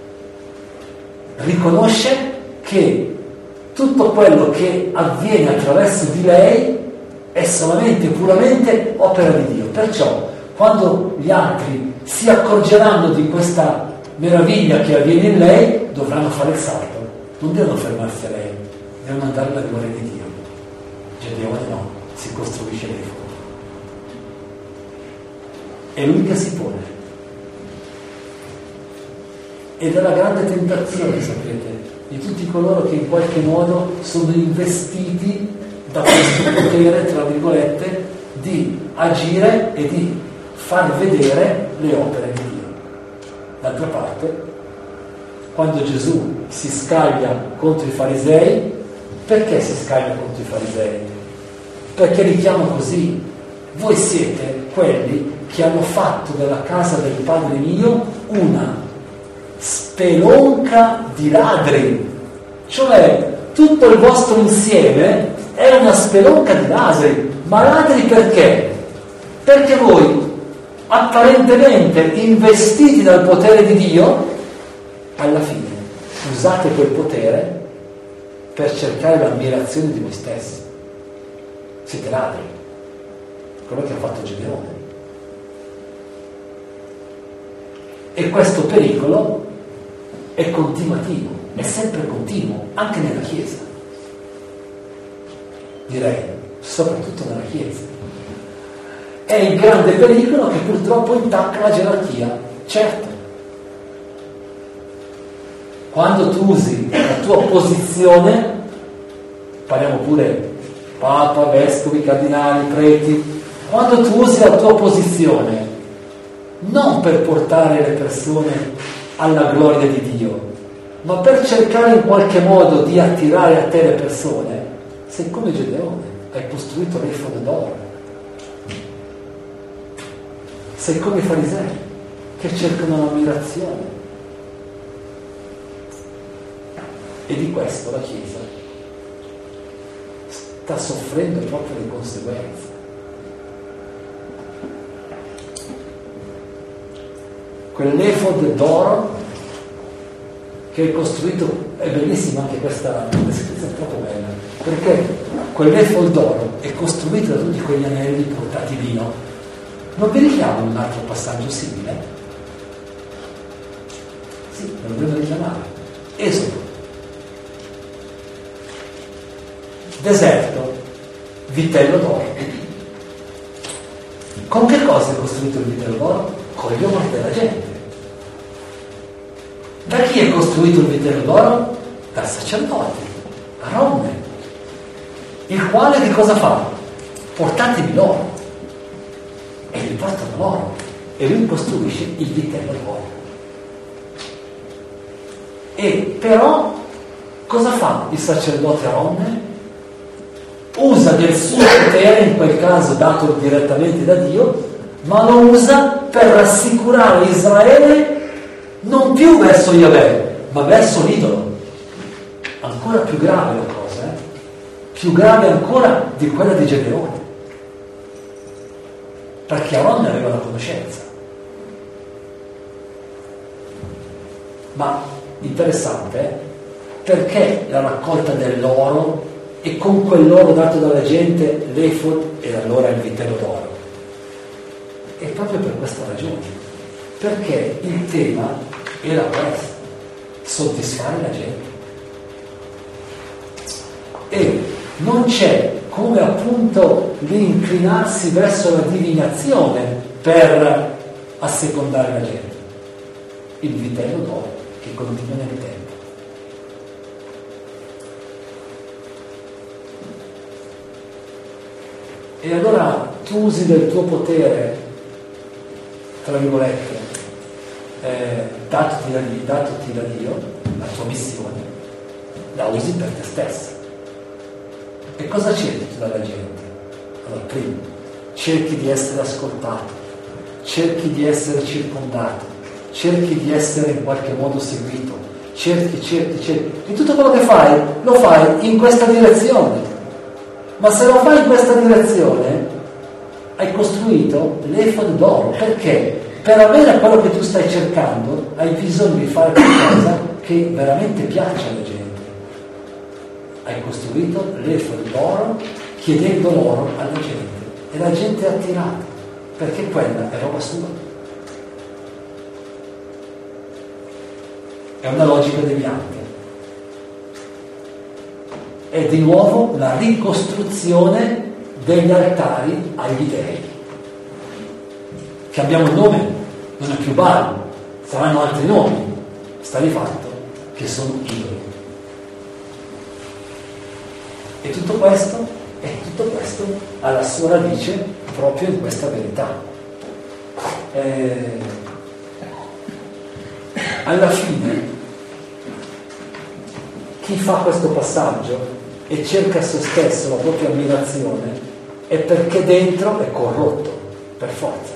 Riconosce che tutto quello che avviene attraverso di lei è solamente e puramente opera di Dio. Perciò quando gli altri si accorgeranno di questa meraviglia che avviene in lei, dovranno fare il salto, non devono fermarsi a lei, devono andare alla gloria di Dio. Gedeone no, si costruisce l'efodo. È lui che si pone. Ed è la grande tentazione, sapete, di tutti coloro che in qualche modo sono investiti da questo potere, tra virgolette, di agire e di far vedere le opere di Dio. D'altra parte, quando Gesù si scaglia contro i farisei, perché si scaglia contro i farisei? Perché li chiama così: voi siete quelli che hanno fatto della casa del Padre mio una spelonca di ladri. Cioè, tutto il vostro insieme è una spelonca di ladri. Ma ladri perché? Perché voi, apparentemente investiti dal potere di Dio, alla fine usate quel potere per cercare l'ammirazione di voi stessi. Siete ladri. Quello che ha fatto Gedeone. E questo pericolo è continuativo, è sempre continuo, anche nella Chiesa. Direi, soprattutto nella Chiesa. È il grande pericolo che purtroppo intacca la gerarchia. Certo, quando tu usi la tua posizione, parliamo pure Papa, Vescovi, Cardinali, Preti, quando tu usi la tua posizione non per portare le persone alla gloria di Dio, ma per cercare in qualche modo di attirare a te le persone, sei come Gedeone, hai costruito l'efodo d'oro. Sei come i farisei che cercano l'ammirazione. E di questo la Chiesa sta soffrendo proprio le conseguenze. Quell'efod d'oro che è costruito, è bellissima anche questa descrizione, è troppo bella, perché quell'efod d'oro è costruito da tutti quegli anelli portati via. Non vi richiamo un altro passaggio simile? Sì, lo dobbiamo richiamare. Esodo. Deserto, vitello d'oro. Con che cosa è costruito il vitello d'oro? Con gli omori della gente. Da chi è costruito il vitello d'oro? Dal sacerdote, Aronne, il quale che cosa fa? Portatemi l'oro. E gli portano l'oro. E lui costruisce il vitello d'oro. E però cosa fa il sacerdote Aronne? Usa del suo potere, in quel caso dato direttamente da Dio, ma lo usa per rassicurare Israele non più verso Yahweh, ma verso l'idolo. Ancora più grave la cosa, più grave ancora di quella di Gedeone, perché Aaron aveva la conoscenza. Ma interessante, perché la raccolta dell'oro e con quell'oro dato dalla gente l'efod e allora il vitello d'oro? E proprio per questa ragione, perché il tema era questo: soddisfare la gente. E non c'è come appunto l'inclinarsi verso la divinazione per assecondare la gente. Il vitello d'oro che continua nel tempo. E allora tu usi del tuo potere tra virgolette, datoti da Dio, la tua missione, la usi per te stesso. E cosa cerchi tu dalla gente? Allora, primo, cerchi di essere ascoltato, cerchi di essere circondato, cerchi di essere in qualche modo seguito, cerchi. E tutto quello che fai, lo fai in questa direzione. Ma se lo fai in questa direzione, hai costruito l'efod d'oro. Perché? Per avere quello che tu stai cercando, hai bisogno di fare qualcosa che veramente piace alla gente. Hai costruito l'efod d'oro chiedendo l'oro alla gente. E la gente è attirata, perché quella è roba sua. È una logica deviante. È di nuovo la ricostruzione degli altari agli dei. Cambiamo il nome, non è più Baal, saranno altri nomi, sta di fatto che sono idoli. E tutto questo ha la sua radice proprio in questa verità. Alla fine, chi fa questo passaggio e cerca se stesso, la propria ammirazione, è perché dentro è corrotto, per forza.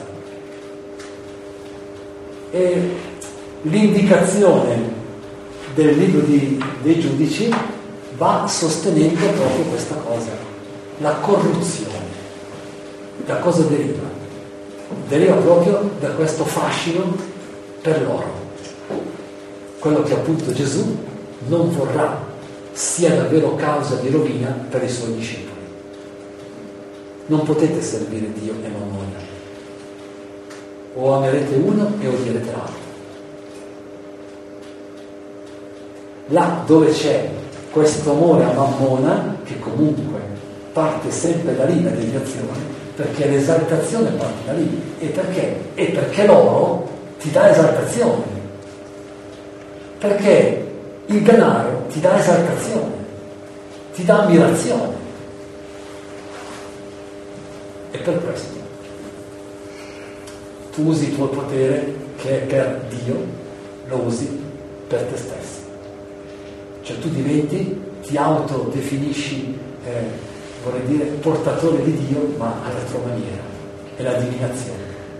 E l'indicazione del libro dei Giudici va sostenendo proprio questa cosa, la corruzione. Da cosa deriva? Deriva proprio da questo fascino per l'oro, quello che appunto Gesù non vorrà sia davvero causa di rovina per i suoi discepoli. Non potete servire Dio e Mammona. O amerete uno e odierete l'altro. Là dove c'è questo amore a Mammona, che comunque parte sempre da lì la deviazione, perché l'esaltazione parte da lì. E perché? E perché l'oro ti dà esaltazione. Perché il denaro ti dà esaltazione, ti dà ammirazione. E per questo tu usi il tuo potere, che è per Dio, lo usi per te stesso. Cioè tu ti autodefinisci, vorrei dire, portatore di Dio, ma alla tua maniera. È la divinazione.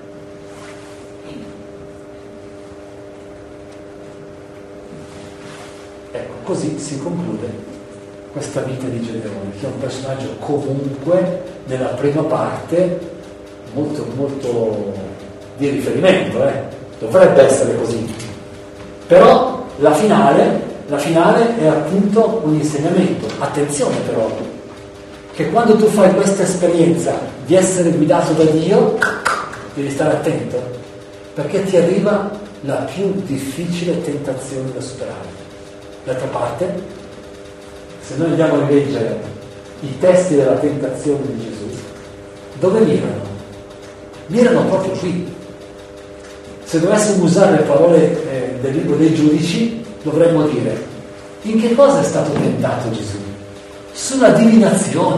Ecco, così si conclude questa vita di Gedeone, che è un personaggio comunque nella prima parte molto molto di riferimento, dovrebbe essere così. Però la finale è appunto un insegnamento. Attenzione però, che quando tu fai questa esperienza di essere guidato da Dio, devi stare attento, perché ti arriva la più difficile tentazione da superare. D'altra parte, se noi andiamo a rileggere i testi della tentazione di Gesù, dove mirano? Mirano proprio qui. Se dovessimo usare le parole del libro dei Giudici, dovremmo dire: in che cosa è stato tentato Gesù? Sulla divinazione.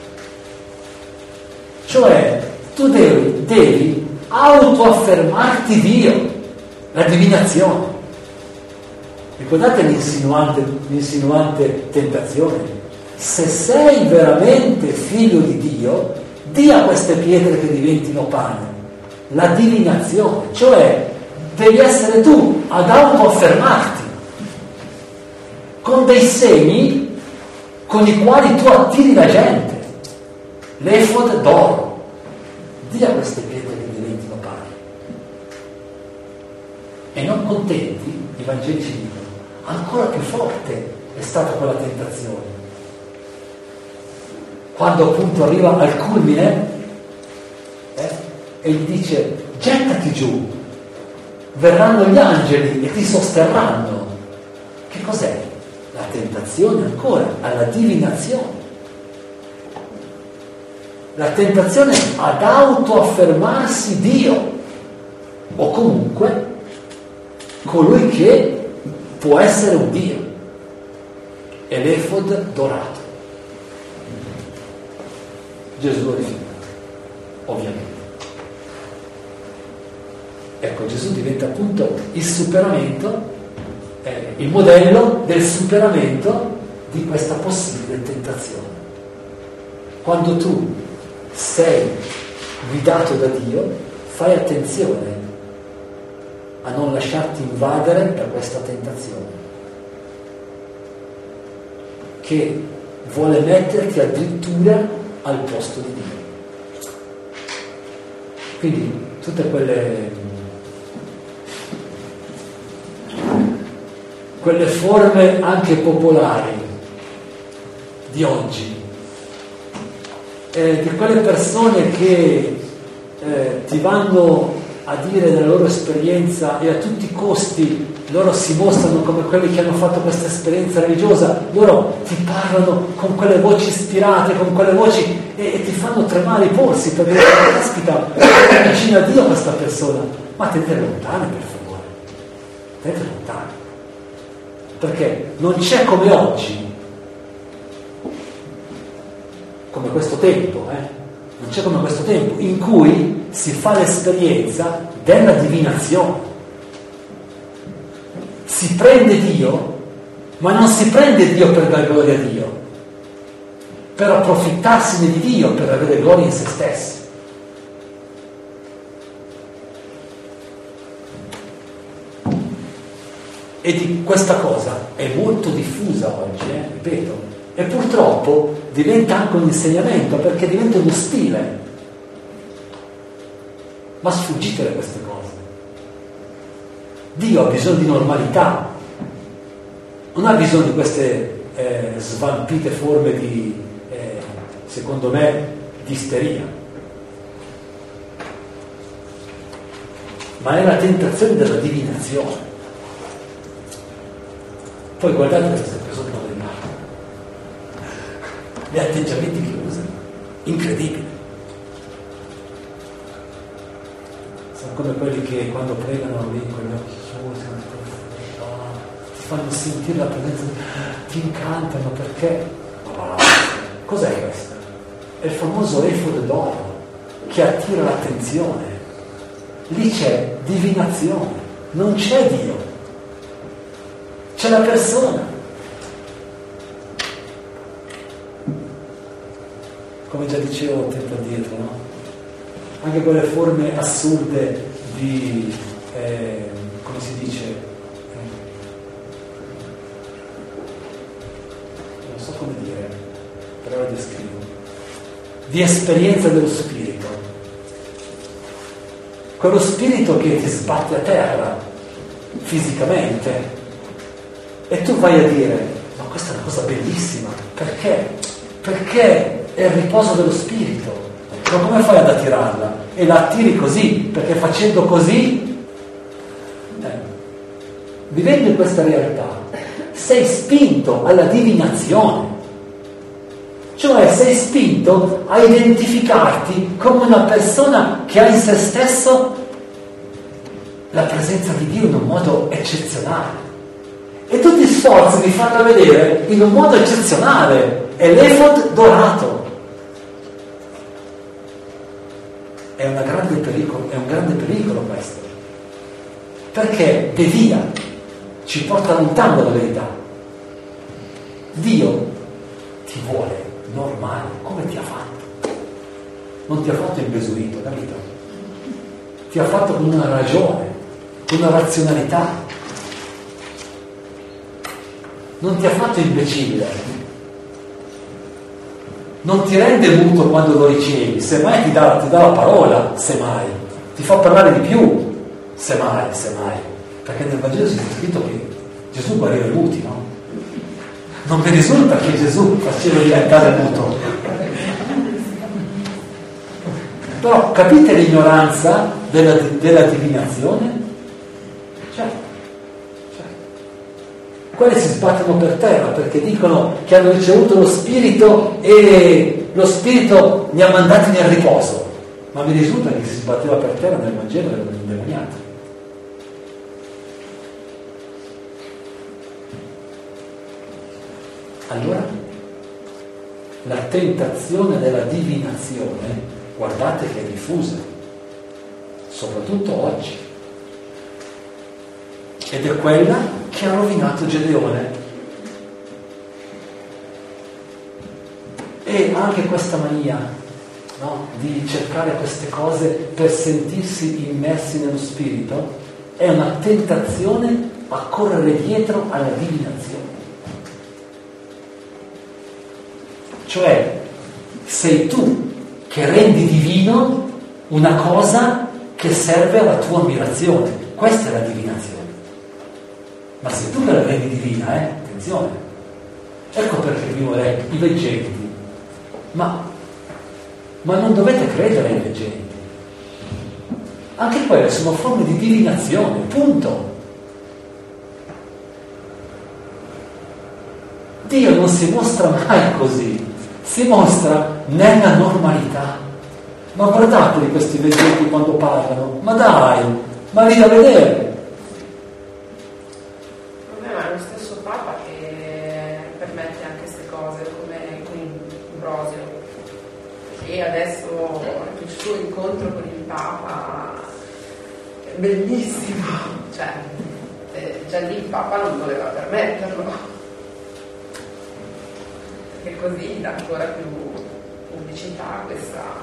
Cioè, tu devi autoaffermarti Dio, la divinazione. Ricordate l'insinuante tentazione? Se sei veramente figlio di Dio, di a queste pietre che diventino pane. La divinazione, cioè devi essere tu ad autoaffermarti con dei segni con i quali tu attiri la gente. L'efod d'oro. Di a queste pietre che diventino pane. E non contenti, i Vangeli ci dicono, ancora più forte è stata quella tentazione. Quando appunto arriva al culmine e gli dice: gettati giù, verranno gli angeli e ti sosterranno. Che cos'è? La tentazione ancora alla divinazione. La tentazione ad autoaffermarsi Dio, o comunque colui che può essere un Dio. È l'efod dorato. Gesù lo rifiuta, ovviamente. Ecco, Gesù diventa appunto il superamento, il modello del superamento di questa possibile tentazione. Quando tu sei guidato da Dio, fai attenzione a non lasciarti invadere da questa tentazione che vuole metterti addirittura al posto di Dio. Quindi tutte quelle forme anche popolari di oggi, di quelle persone che ti vanno a dire della loro esperienza e a tutti i costi loro si mostrano come quelli che hanno fatto questa esperienza religiosa, loro ti parlano con quelle voci ispirate, con quelle voci e ti fanno tremare i polsi perché caspita, è vicino a Dio questa persona, ma tenete lontane per favore, tenete lontane, perché non c'è come oggi, come questo tempo, non c'è come questo tempo in cui si fa l'esperienza della divinazione. Si prende Dio, ma non si prende Dio per dar gloria a Dio, per approfittarsene di Dio, per avere gloria in se stessi. E di questa cosa è molto diffusa oggi, ripeto, e purtroppo diventa anche un insegnamento, perché diventa uno stile. Ma sfuggitele queste cose. Dio ha bisogno di normalità, non ha bisogno di queste svampite forme di, secondo me, di isteria. Ma è la tentazione della divinazione. Poi guardate queste persone come gli atteggiamenti che usano, incredibili. Sono come quelli che quando pregano lì con gli occhi chiusi, ti fanno sentire la presenza, ti incantano perché. Cos'è questo? È il famoso efod d'oro che attira l'attenzione. Lì c'è divinazione, non c'è Dio, c'è la persona. Come già dicevo tempo addietro, no? Anche quelle forme assurde di, come si dice, non so come dire, però lo descrivo, di esperienza dello spirito. Quello spirito che ti sbatte a terra fisicamente e tu vai a dire, ma questa è una cosa bellissima, perché? Perché è il riposo dello spirito. Ma come fai ad attirarla? E la attiri così, perché facendo così, vivendo in questa realtà, sei spinto alla divinazione. Cioè sei spinto a identificarti come una persona che ha in se stesso la presenza di Dio in un modo eccezionale. E tu ti sforzi di farla vedere in un modo eccezionale. È l'efod dorato. È un grande pericolo questo, perché devia, ci porta lontano dalla verità. Dio ti vuole normale, come ti ha fatto, non ti ha fatto imbesuito, capito? Ti ha fatto con una ragione, con una razionalità, non ti ha fatto imbecille. Non ti rende muto quando lo ricevi, semmai ti dà la parola, semmai ti fa parlare di più, semmai, perché nel Vangelo si è scritto che Gesù guariva i muti, no? Non vi risulta che Gesù faceva diventare muto? Però capite l'ignoranza della divinazione? Certo. Quelli si sbattono per terra perché dicono che hanno ricevuto lo Spirito e lo Spirito li ha mandati nel riposo. Ma mi risulta che si sbatteva per terra nel Vangelo erano indemoniati. Allora, la tentazione della divinazione, guardate che è diffusa, soprattutto oggi. ed è quella che ha rovinato Gedeone. E anche questa mania, no, di cercare queste cose per sentirsi immersi nello spirito è una tentazione a correre dietro alla divinazione. Cioè, sei tu che rendi divino una cosa che serve alla tua ammirazione. Questa è la divinazione. Ma sei tu che la rendi divina, attenzione. Ecco perché prima i veggenti. Ma non dovete credere ai veggenti. Anche quelle sono forme di divinazione, punto. Dio non si mostra mai così, si mostra nella normalità. Ma guardatevi questi veggenti quando parlano, ma dai, ma lì da vedere. Ma è lo stesso Papa che permette anche queste cose, come con Ambrosio, e adesso il suo incontro con il Papa è bellissimo, cioè già lì il Papa non voleva permetterlo, e così dà ancora più pubblicità a questa.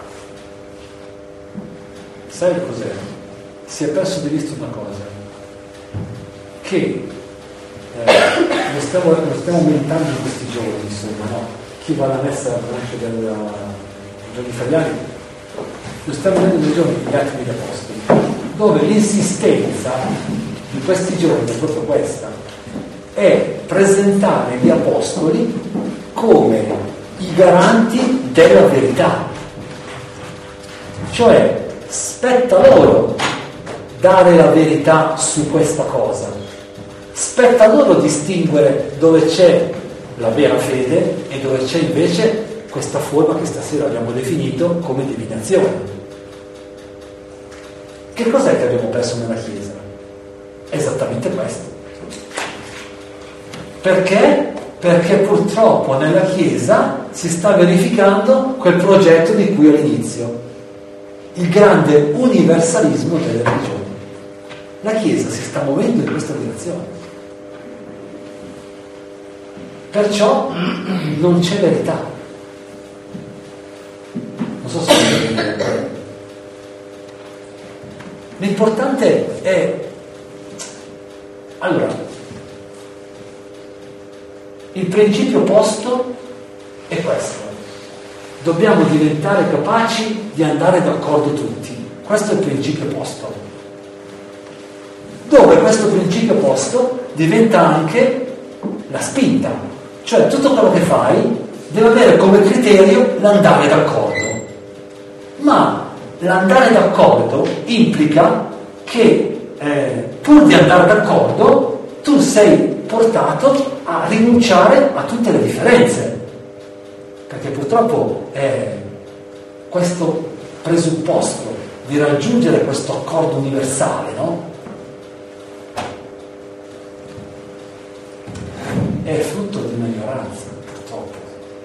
Sai cos'è? Si è perso di vista una cosa, che lo stiamo aumentando in questi giorni, insomma, no? Chi va alla messa anche dei giorni italiani, lo stiamo vedendo nei giorni degli Atti degli Apostoli, dove l'insistenza di questi giorni è proprio questa, è presentare gli Apostoli come i garanti della verità. Cioè, spetta loro dare la verità su questa cosa, spetta loro distinguere dove c'è la vera fede e dove c'è invece questa forma che stasera abbiamo definito come divinazione. Che cos'è che abbiamo perso nella Chiesa? Esattamente questo. Perché? Perché purtroppo nella Chiesa si sta verificando quel progetto di cui all'inizio, il grande universalismo delle religioni. La Chiesa si sta muovendo in questa direzione. Perciò non c'è verità. Non so se mi vedete. L'importante è, allora, il principio posto è questo: dobbiamo diventare capaci di andare d'accordo tutti. Questo è il principio posto, dove questo principio posto diventa anche la spinta, cioè tutto quello che fai deve avere come criterio l'andare d'accordo. Ma l'andare d'accordo implica che pur di andare d'accordo tu sei portato a rinunciare a tutte le differenze, perché purtroppo questo presupposto di raggiungere questo accordo universale, no? È frutto di un'ignoranza, purtroppo.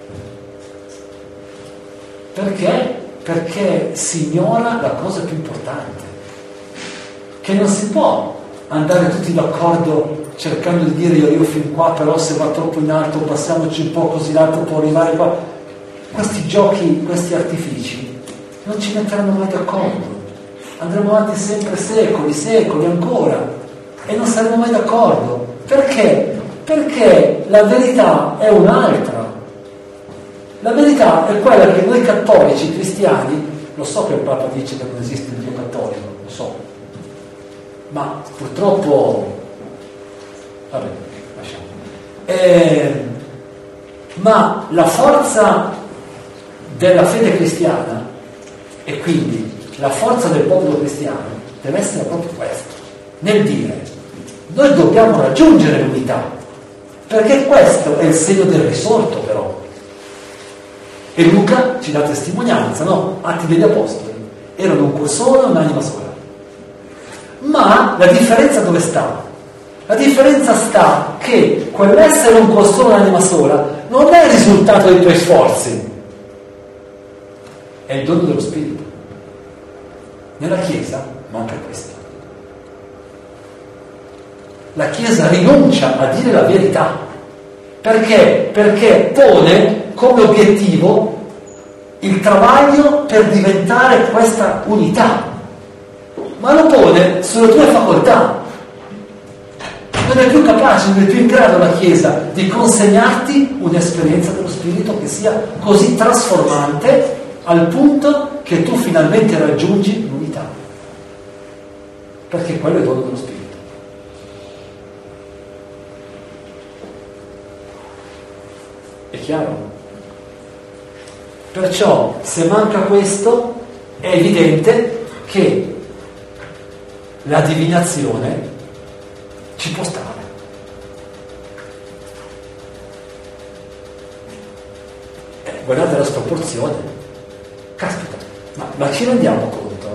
Perché? Perché si ignora la cosa più importante, che non si può andare tutti d'accordo cercando di dire io fin qua, però se va troppo in alto passiamoci un po' così l'altro può arrivare qua. Questi giochi, questi artifici non ci metteranno mai d'accordo, andremo avanti sempre secoli ancora e non saremo mai d'accordo. Perché? Perché la verità è un'altra. La verità è quella che noi cattolici cristiani, lo so che il Papa dice che non esiste il Dio cattolico, lo so, ma purtroppo vabbè, lasciamo. Ma la forza della fede cristiana e quindi la forza del popolo cristiano deve essere proprio questa, nel dire noi dobbiamo raggiungere l'unità, perché questo è il segno del risorto. Però e Luca ci dà testimonianza, no? Atti degli Apostoli erano un cuore solo e un'anima sola. Ma la differenza dove sta? La differenza sta che quell'essere un cuore solo e un'anima sola non è il risultato dei tuoi sforzi, è il dono dello Spirito. Nella Chiesa manca questo. la Chiesa rinuncia a dire la verità. Perché? Perché pone come obiettivo il travaglio per diventare questa unità, ma lo pone sulle tue facoltà. Non è più capace, non è più in grado la Chiesa di consegnarti un'esperienza dello Spirito che sia così trasformante al punto che tu finalmente raggiungi l'unità, perché quello è il dono dello Spirito. È chiaro? Perciò se manca questo è evidente che la divinazione ci può stare. Guardate la sproporzione. Caspita, ma ci rendiamo conto?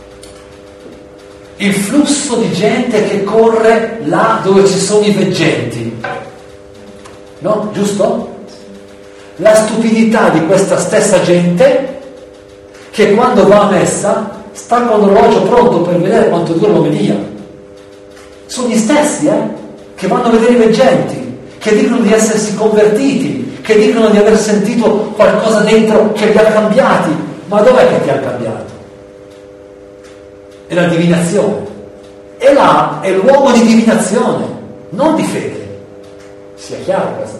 Il flusso di gente che corre là dove ci sono i veggenti, no? Giusto? La stupidità di questa stessa gente che quando va a messa sta con l'orologio pronto per vedere quanto dura l'omelia. Sono gli stessi che vanno a vedere i veggenti, che dicono di essersi convertiti, che dicono di aver sentito qualcosa dentro che li ha cambiati. Ma dov'è che ti ha cambiato? È la divinazione. E là è l'uomo di divinazione, non di fede. Sia chiaro questo?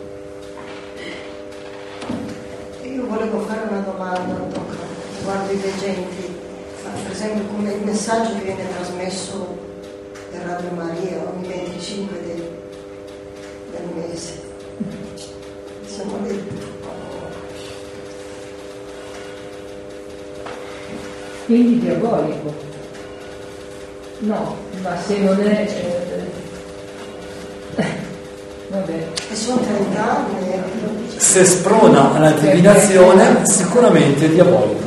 Io volevo fare una domanda riguardo i veggenti. Per esempio, come il messaggio che viene trasmesso per Radio Maria ogni 25 del mese. Siamo lì. Quindi diabolico. No, ma se non è... vabbè. E sono 30 anni. Se sprona alla divinazione, sicuramente è diabolico.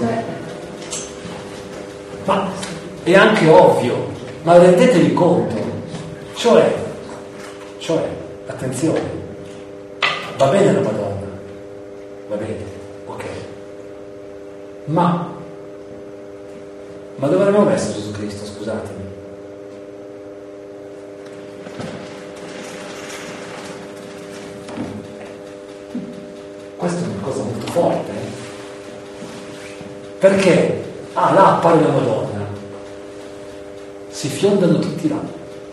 Ma è anche ovvio, ma rendetevi conto. Cioè, attenzione, va bene la Madonna, va bene, ok. Ma dove abbiamo messo Gesù Cristo, scusatemi? Questa è una cosa molto forte, perché là appare la Madonna, si fiondano tutti là,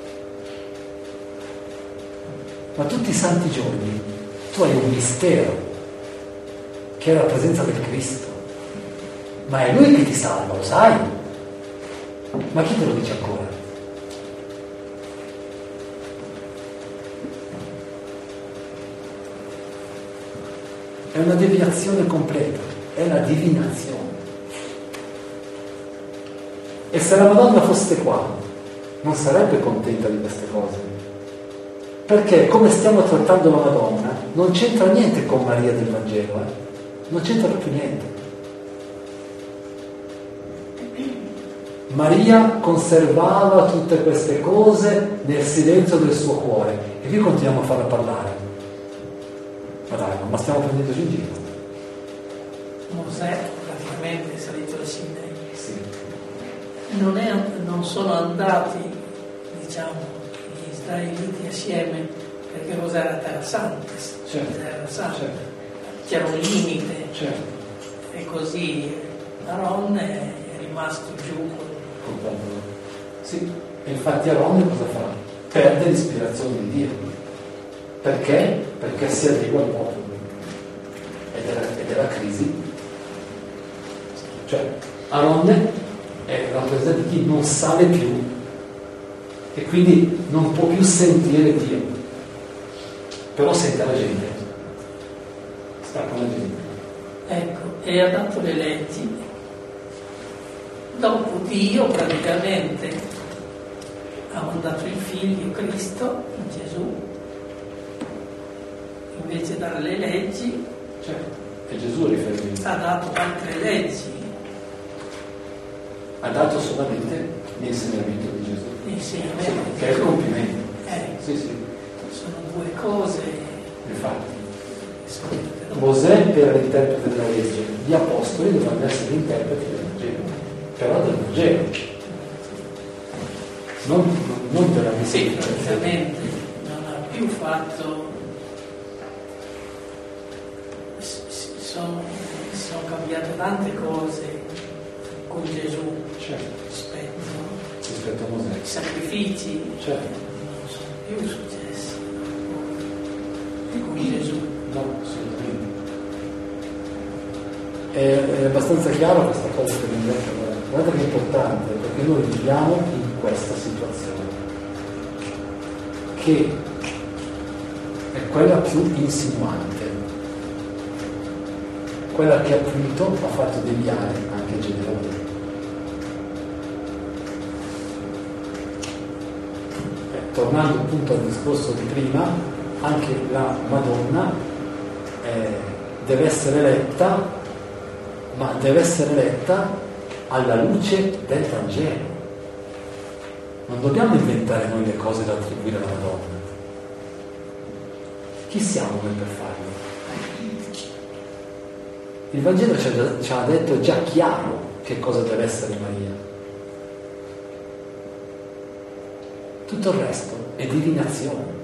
ma tutti i santi giorni tu hai un mistero che è la presenza del Cristo, ma è Lui che ti salva, lo sai? Ma chi te lo dice ancora? È una deviazione completa, è la divinazione. E se la Madonna fosse qua, non sarebbe contenta di queste cose. Perché come stiamo trattando la Madonna, non c'entra niente con Maria del Vangelo, non c'entra proprio niente. Maria conservava tutte queste cose nel silenzio del suo cuore e qui continuiamo a farla parlare. Ma dai, ma stiamo prendendoci in giro. Mosè praticamente è salito da Sinai. Sì. Non sono andati, diciamo, gli israeliti assieme perché cos'era Terra Santa. Certo. Terra Santa. Certo. C'era un limite. Certo. E così Aaron è rimasto giù. Sì, e infatti Aaron cosa fa? Perde l'ispirazione di Dio. Perché? Perché si adegua al popolo. Ed è la crisi. Cioè, Aaron è la presenza di chi non sale più e quindi non può più sentire Dio. Però sente la gente. Sta con la gente. Ecco, e ha dato le leggi. Dopo Dio praticamente ha mandato il figlio Cristo, Gesù, invece di dare le leggi, Certo, è Gesù riferimento. ha dato altre leggi. Ha dato solamente l'insegnamento di Gesù. L'insegnamento. Sì, che è il compimento. Sì, sì. Sono due cose. Infatti, Mosè era l'interprete della legge, gli apostoli dovranno essere gli interpreti del Vangelo, però del Vangelo. non della Sì, visione. praticamente non ha più fatto, sono cambiate tante cose con Gesù Certo, rispetto a Mosè. i sacrifici Certo. non sono più successi con Gesù. No, assolutamente. È abbastanza chiaro questa cosa che mi detto, guarda che è importante, perché noi viviamo in questa situazione, che è quella più insinuante, quella che appunto ha fatto deviare anche Gedeone. Tornando appunto al discorso di prima, anche la Madonna deve essere letta, ma deve essere letta alla luce del Vangelo. Non dobbiamo inventare noi le cose da attribuire alla Madonna. Chi siamo noi per farlo? Il Vangelo ci ha detto già chiaro che cosa deve essere Maria. Tutto il resto è divinazione.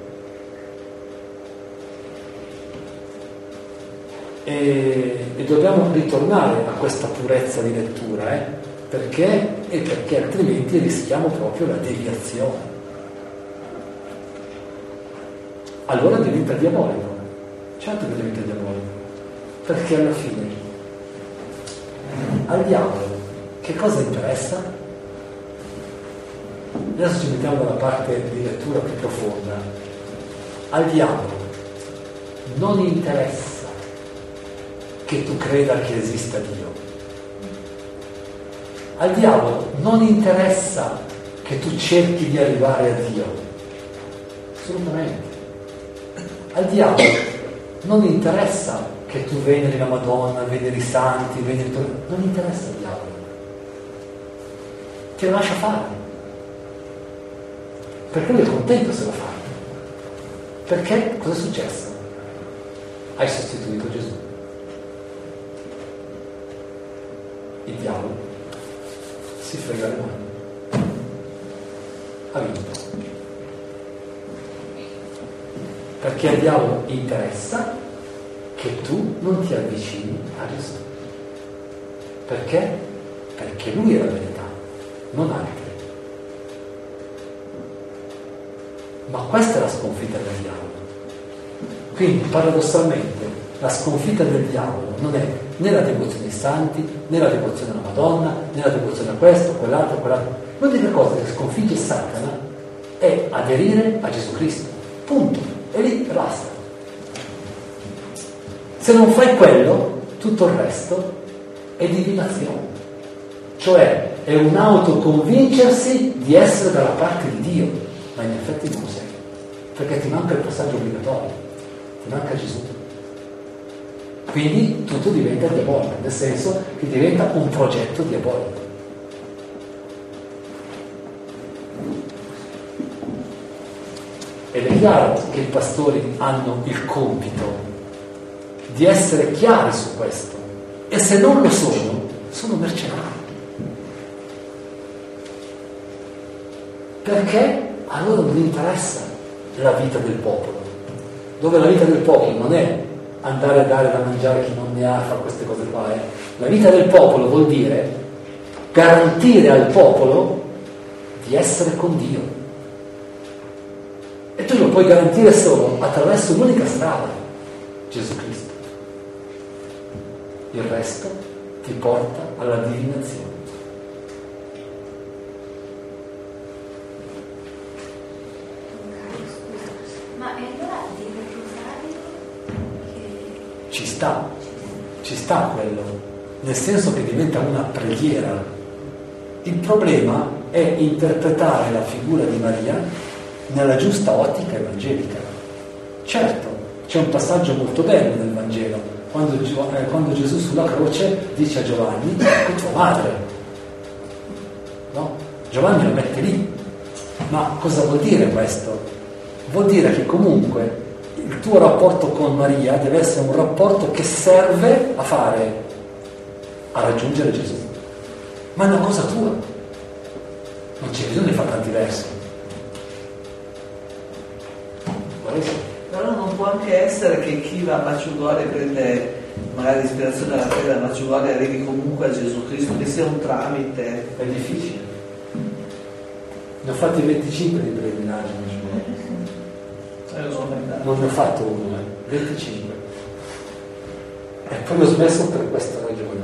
E dobbiamo ritornare a questa purezza di lettura, perché altrimenti rischiamo proprio la deviazione. Allora diventa diabolico. Certo che diventa diabolico, perché alla fine al diavolo che cosa interessa? Adesso ci mettiamo dalla parte di lettura più profonda. Al diavolo non interessa che tu creda che esista Dio. Al diavolo non interessa che tu cerchi di arrivare a Dio. Assolutamente. Al diavolo non interessa che tu veneri la Madonna, veneri i santi, non interessa al diavolo. Ti lo lascia fare. Perché lui è contento se lo fa. Perché cosa è successo? Hai sostituito Gesù. Il diavolo si frega le mani. Ha vinto. Perché al diavolo interessa che tu non ti avvicini a Gesù. Perché? Perché lui è la verità, non altri. Ma questa è la sconfitta del diavolo. Quindi, paradossalmente, la sconfitta del diavolo non è né la devozione ai santi, né la devozione alla Madonna, né la devozione a questo, quell'altro. L'unica cosa che sconfigge Satana è aderire a Gesù Cristo. Punto. E lì basta. Se non fai quello, tutto il resto è divinazione. Cioè, è un autoconvincersi di essere dalla parte di Dio. Ma in effetti non lo sei, perché ti manca il passaggio obbligatorio, ti manca Gesù. Quindi tutto diventa diabolico, nel senso che diventa un progetto diabolico. Ed è chiaro che i pastori hanno il compito di essere chiari su questo, e se non lo sono mercenari. Perché? A loro non interessa la vita del popolo, dove la vita del popolo non è andare a dare da mangiare a chi non ne ha, fare queste cose qua. La vita del popolo vuol dire garantire al popolo di essere con Dio, e tu lo puoi garantire solo attraverso l'unica strada, Gesù Cristo. Il resto ti porta alla divinazione. Ci sta quello, nel senso che diventa una preghiera. Il problema è interpretare la figura di Maria nella giusta ottica evangelica. Certo, c'è un passaggio molto bello nel Vangelo, quando Gesù sulla croce dice a Giovanni: ecco tua madre. No? Giovanni lo mette lì. Ma cosa vuol dire questo? Vuol dire che comunque il tuo rapporto con Maria deve essere un rapporto che serve a raggiungere Gesù, ma è una cosa tua. Non c'è bisogno di fare tanti versi. Però non può anche essere che chi va a Maciugorri prende magari l'ispirazione della fede da Maciugorri e arrivi comunque a Gesù Cristo, che sia un tramite. È difficile. Ne ho fatti 25 di pellegrinaggio. Non ne ho fatto uno, 25. E poi ho smesso per questa ragione.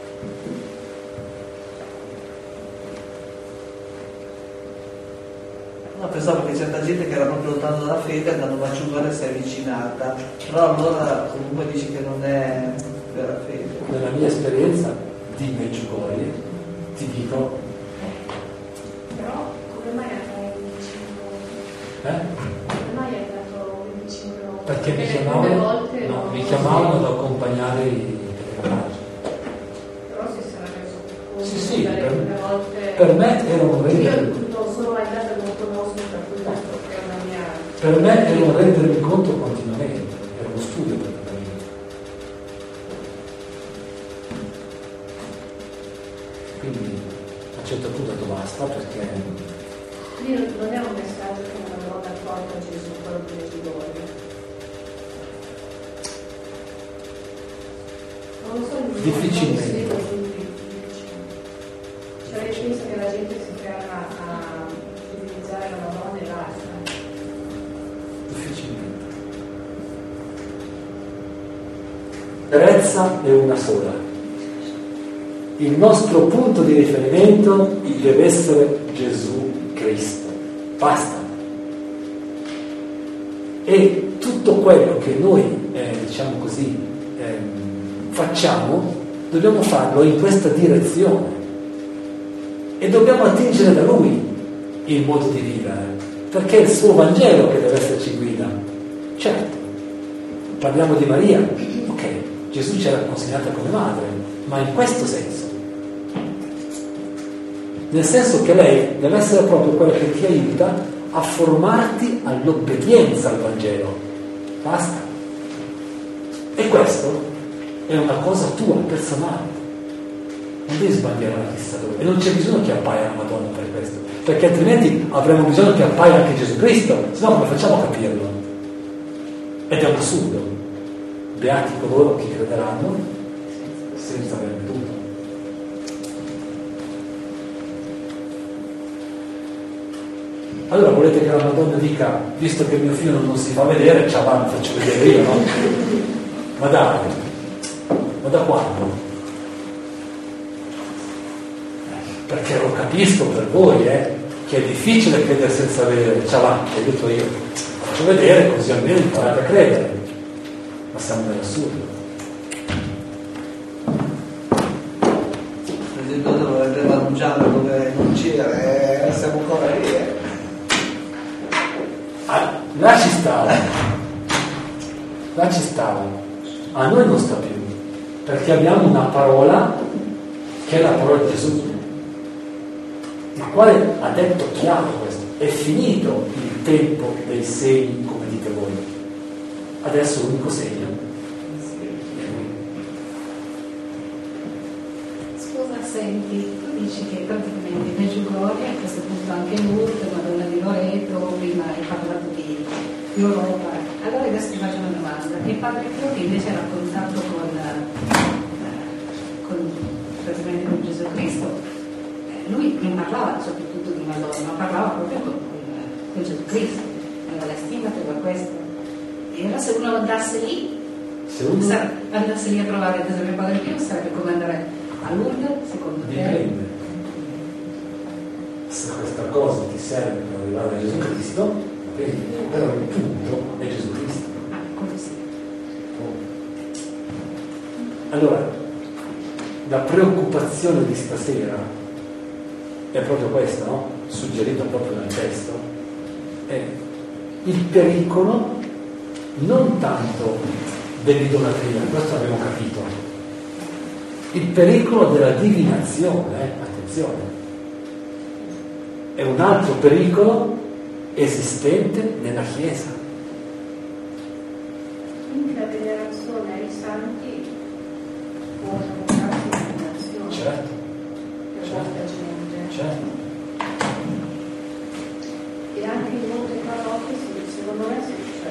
No, pensavo che certa gente che era proprio lontano dalla fede andando a Maciugorri si è avvicinata, però allora comunque dici che non è vera fede. Nella mia esperienza di Medjugorje ti dico. Però come mai hai 25? Come mai hai dato 25 volte? Perché mi chiamavano ad accompagnare i pellegrinaggi. Però si sarà reso conto Sì, dalle volte. per me era un rendere. Io non sono mai andata, non conosco, per cui questo è una mia. Per me era un rendermi conto continuamente, era uno studio praticamente. Quindi a un certo punto ho detto basta perché. Quindi non è un messaggio che non avevo d'accordo a Gesù, quello di Medjugorje. Non lo so, difficilmente. Cioè io penso che la gente si ferma a utilizzare la Madonna e basta. Difficilmente. L'erezza è una sola. Il nostro punto di riferimento deve essere Gesù Cristo. Basta. E tutto quello che noi, diciamo così, facciamo, dobbiamo farlo in questa direzione. E dobbiamo attingere da Lui il modo di vivere, perché è il suo Vangelo che deve esserci guida. Certo, parliamo di Maria, ok, Gesù ce l'ha consegnata come madre, ma in questo senso. Nel senso che lei deve essere proprio quella che ti aiuta a formarti all'obbedienza al Vangelo. Basta. E questo è una cosa tua, personale. Non devi sbandiare chissà dove. E non c'è bisogno che appaia la Madonna per questo, perché altrimenti avremo bisogno che appaia anche Gesù Cristo, se no come facciamo a capirlo? Ed è un assurdo. Beati coloro che crederanno senza aver veduto. Allora volete che la Madonna dica, visto che mio figlio non si fa vedere, ciao, va, mi faccio vedere io, no? Ma dai, ma da quando? Perché lo capisco per voi, che è difficile credere senza vedere, ciao, va, ho detto io, faccio vedere così almeno imparate a credere, ma siamo nell'assurdo. Per esempio dove mangiare dove non c'era, siamo ancora lì. Là ci stava, a noi non sta più, perché abbiamo una parola che è la parola di Gesù, il quale ha detto chiaro questo: è finito il tempo dei segni come dite voi, adesso l'unico segno è lui. Scusa, senti, tu dici che praticamente Medjugorje, a questo punto anche Lourdes, Madonna di Loreto, prima hai parlato di Europa. Allora adesso ti faccio una domanda. Il Padre Pio, che invece era a contatto praticamente con Gesù Cristo, lui non parlava soprattutto di Madonna, ma parlava proprio con Gesù Cristo, aveva la stima per questo. E allora se uno andasse lì, andasse lì a trovare ad esempio il Padre Pio, sarebbe come andare a Lourdes, secondo te? Dipende. Se questa cosa ti serve per arrivare a Gesù Cristo, però il punto è Gesù Cristo. Quello sì. Allora, la preoccupazione di stasera è proprio questa, no? Suggerita proprio nel testo, è il pericolo non tanto dell'idolatria, questo abbiamo capito, il pericolo della divinazione, attenzione, è un altro pericolo esistente nella Chiesa. Quindi la venerazione ai santi può portarsi in venerazione Certo, per molta gente. certo. E anche in molte parrocchie, secondo me,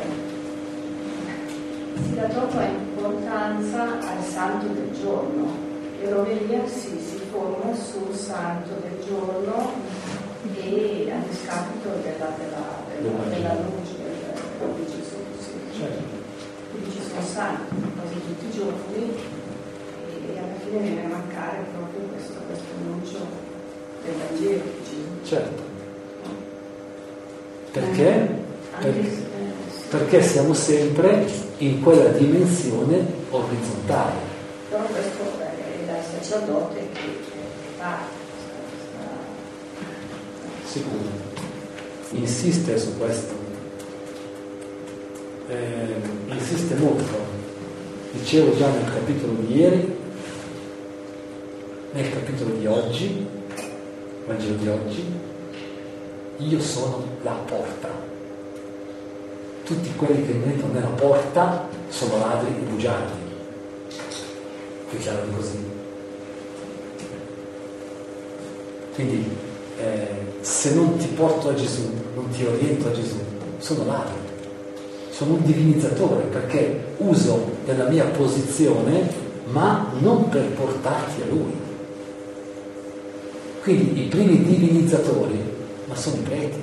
si dà troppa importanza al santo del giorno e l'omelia si forma sul santo del giorno e a discapito della luce di Gesù. Certo. Quindi ci sono santi quasi tutti i giorni e alla fine viene a mancare proprio questo annuncio del Vangelo di Gesù. Certo. Perché? Perché siamo sempre in quella dimensione orizzontale. Però questo è dal sacerdote che parte. Sicuro. Insiste su questo. Insiste molto. Dicevo già nel capitolo di ieri, nel capitolo di oggi, Vangelo di oggi, io sono la porta. Tutti quelli che entrano nella porta sono ladri e bugiardi. Dichiarano così. Quindi se non ti porto a Gesù, non ti oriento a Gesù, sono ladri. Sono un divinizzatore perché uso della mia posizione, ma non per portarti a Lui. Quindi i primi divinizzatori, ma sono i preti,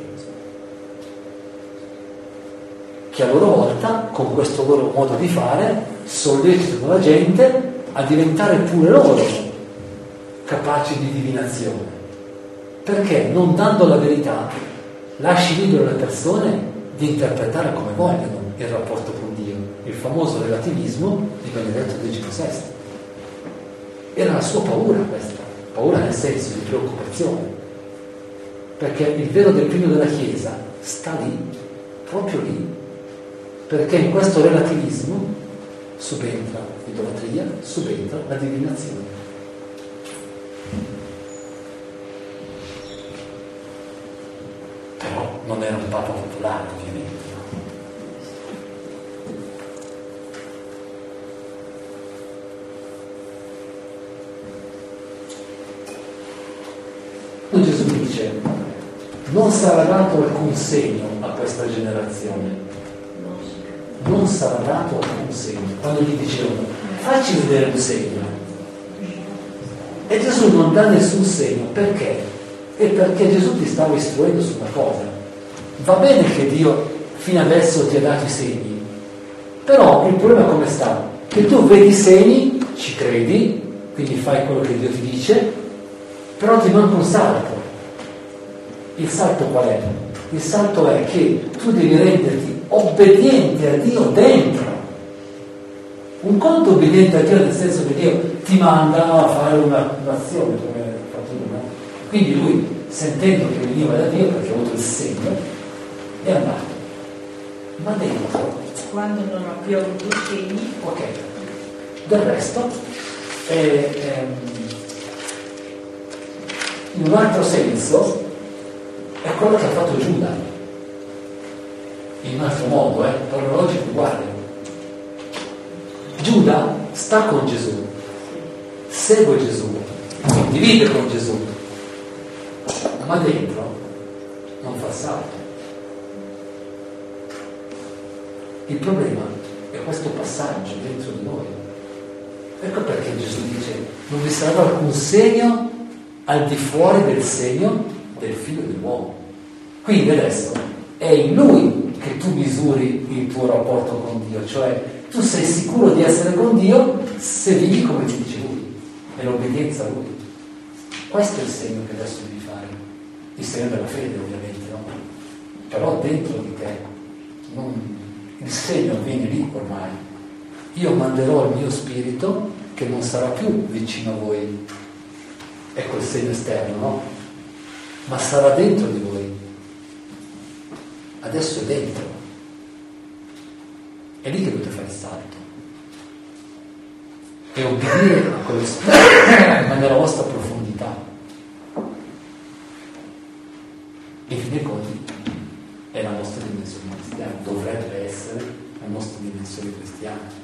che a loro volta, con questo loro modo di fare, sollecitano la gente a diventare pure loro capaci di divinazione. Perché non dando la verità lasci libero le persone di interpretare come vogliono il rapporto con Dio, il famoso relativismo di Benedetto XVI. Era la sua paura questa, paura nel senso di preoccupazione, perché il velo del pegno della Chiesa sta lì, proprio lì, perché in questo relativismo subentra l'idolatria, subentra la divinazione. Però non era un papa popolare, ovviamente. No? Gesù dice: non sarà dato alcun segno a questa generazione. Non sarà dato alcun segno. Quando gli dicevano: facci vedere un segno. E Gesù non dà nessun segno. Perché? E perché Gesù ti stava istruendo su una cosa. Va bene che Dio fino adesso ti ha dato i segni, però il problema come sta? Che tu vedi i segni, ci credi, quindi fai quello che Dio ti dice, però ti manca un salto. Il salto qual è? Il salto è che tu devi renderti obbediente a Dio dentro. Un conto obbediente a Dio nel senso che Dio ti manda a fare un'azione come ha fatto lui, no? Quindi lui, sentendo che veniva da Dio perché ha avuto il segno, è andato. Ma dentro, quando non ho più avuto segni, ok, del resto in un altro senso è quello che ha fatto Giuda, in un altro modo, per la logica uguale. Giuda sta con Gesù, segue Gesù, condivide con Gesù, ma dentro non fa salto. Il problema è questo passaggio dentro di noi. Ecco perché Gesù dice: non vi sarà alcun segno al di fuori del segno del Figlio dell'uomo. Quindi adesso è in Lui che tu misuri il tuo rapporto con Dio, cioè tu sei sicuro di essere con Dio se vivi come ti dice Lui, nell'obbedienza a Lui. Questo è il segno che adesso devi fare, il segno della fede ovviamente, no? Però dentro di te il segno avviene lì ormai. Io manderò il mio spirito che non sarà più vicino a voi, ecco il segno esterno, no? Ma sarà dentro di voi. Adesso è dentro. È lì che dovete fare il salto e obbedire a quello spirito, ma nella vostra profondità. E in fin dei conti è la nostra dimensione cristiana, dovrebbe essere la nostra dimensione cristiana.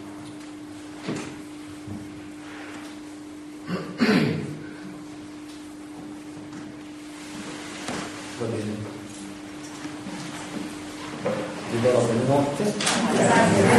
Va bene. do la buonanotte.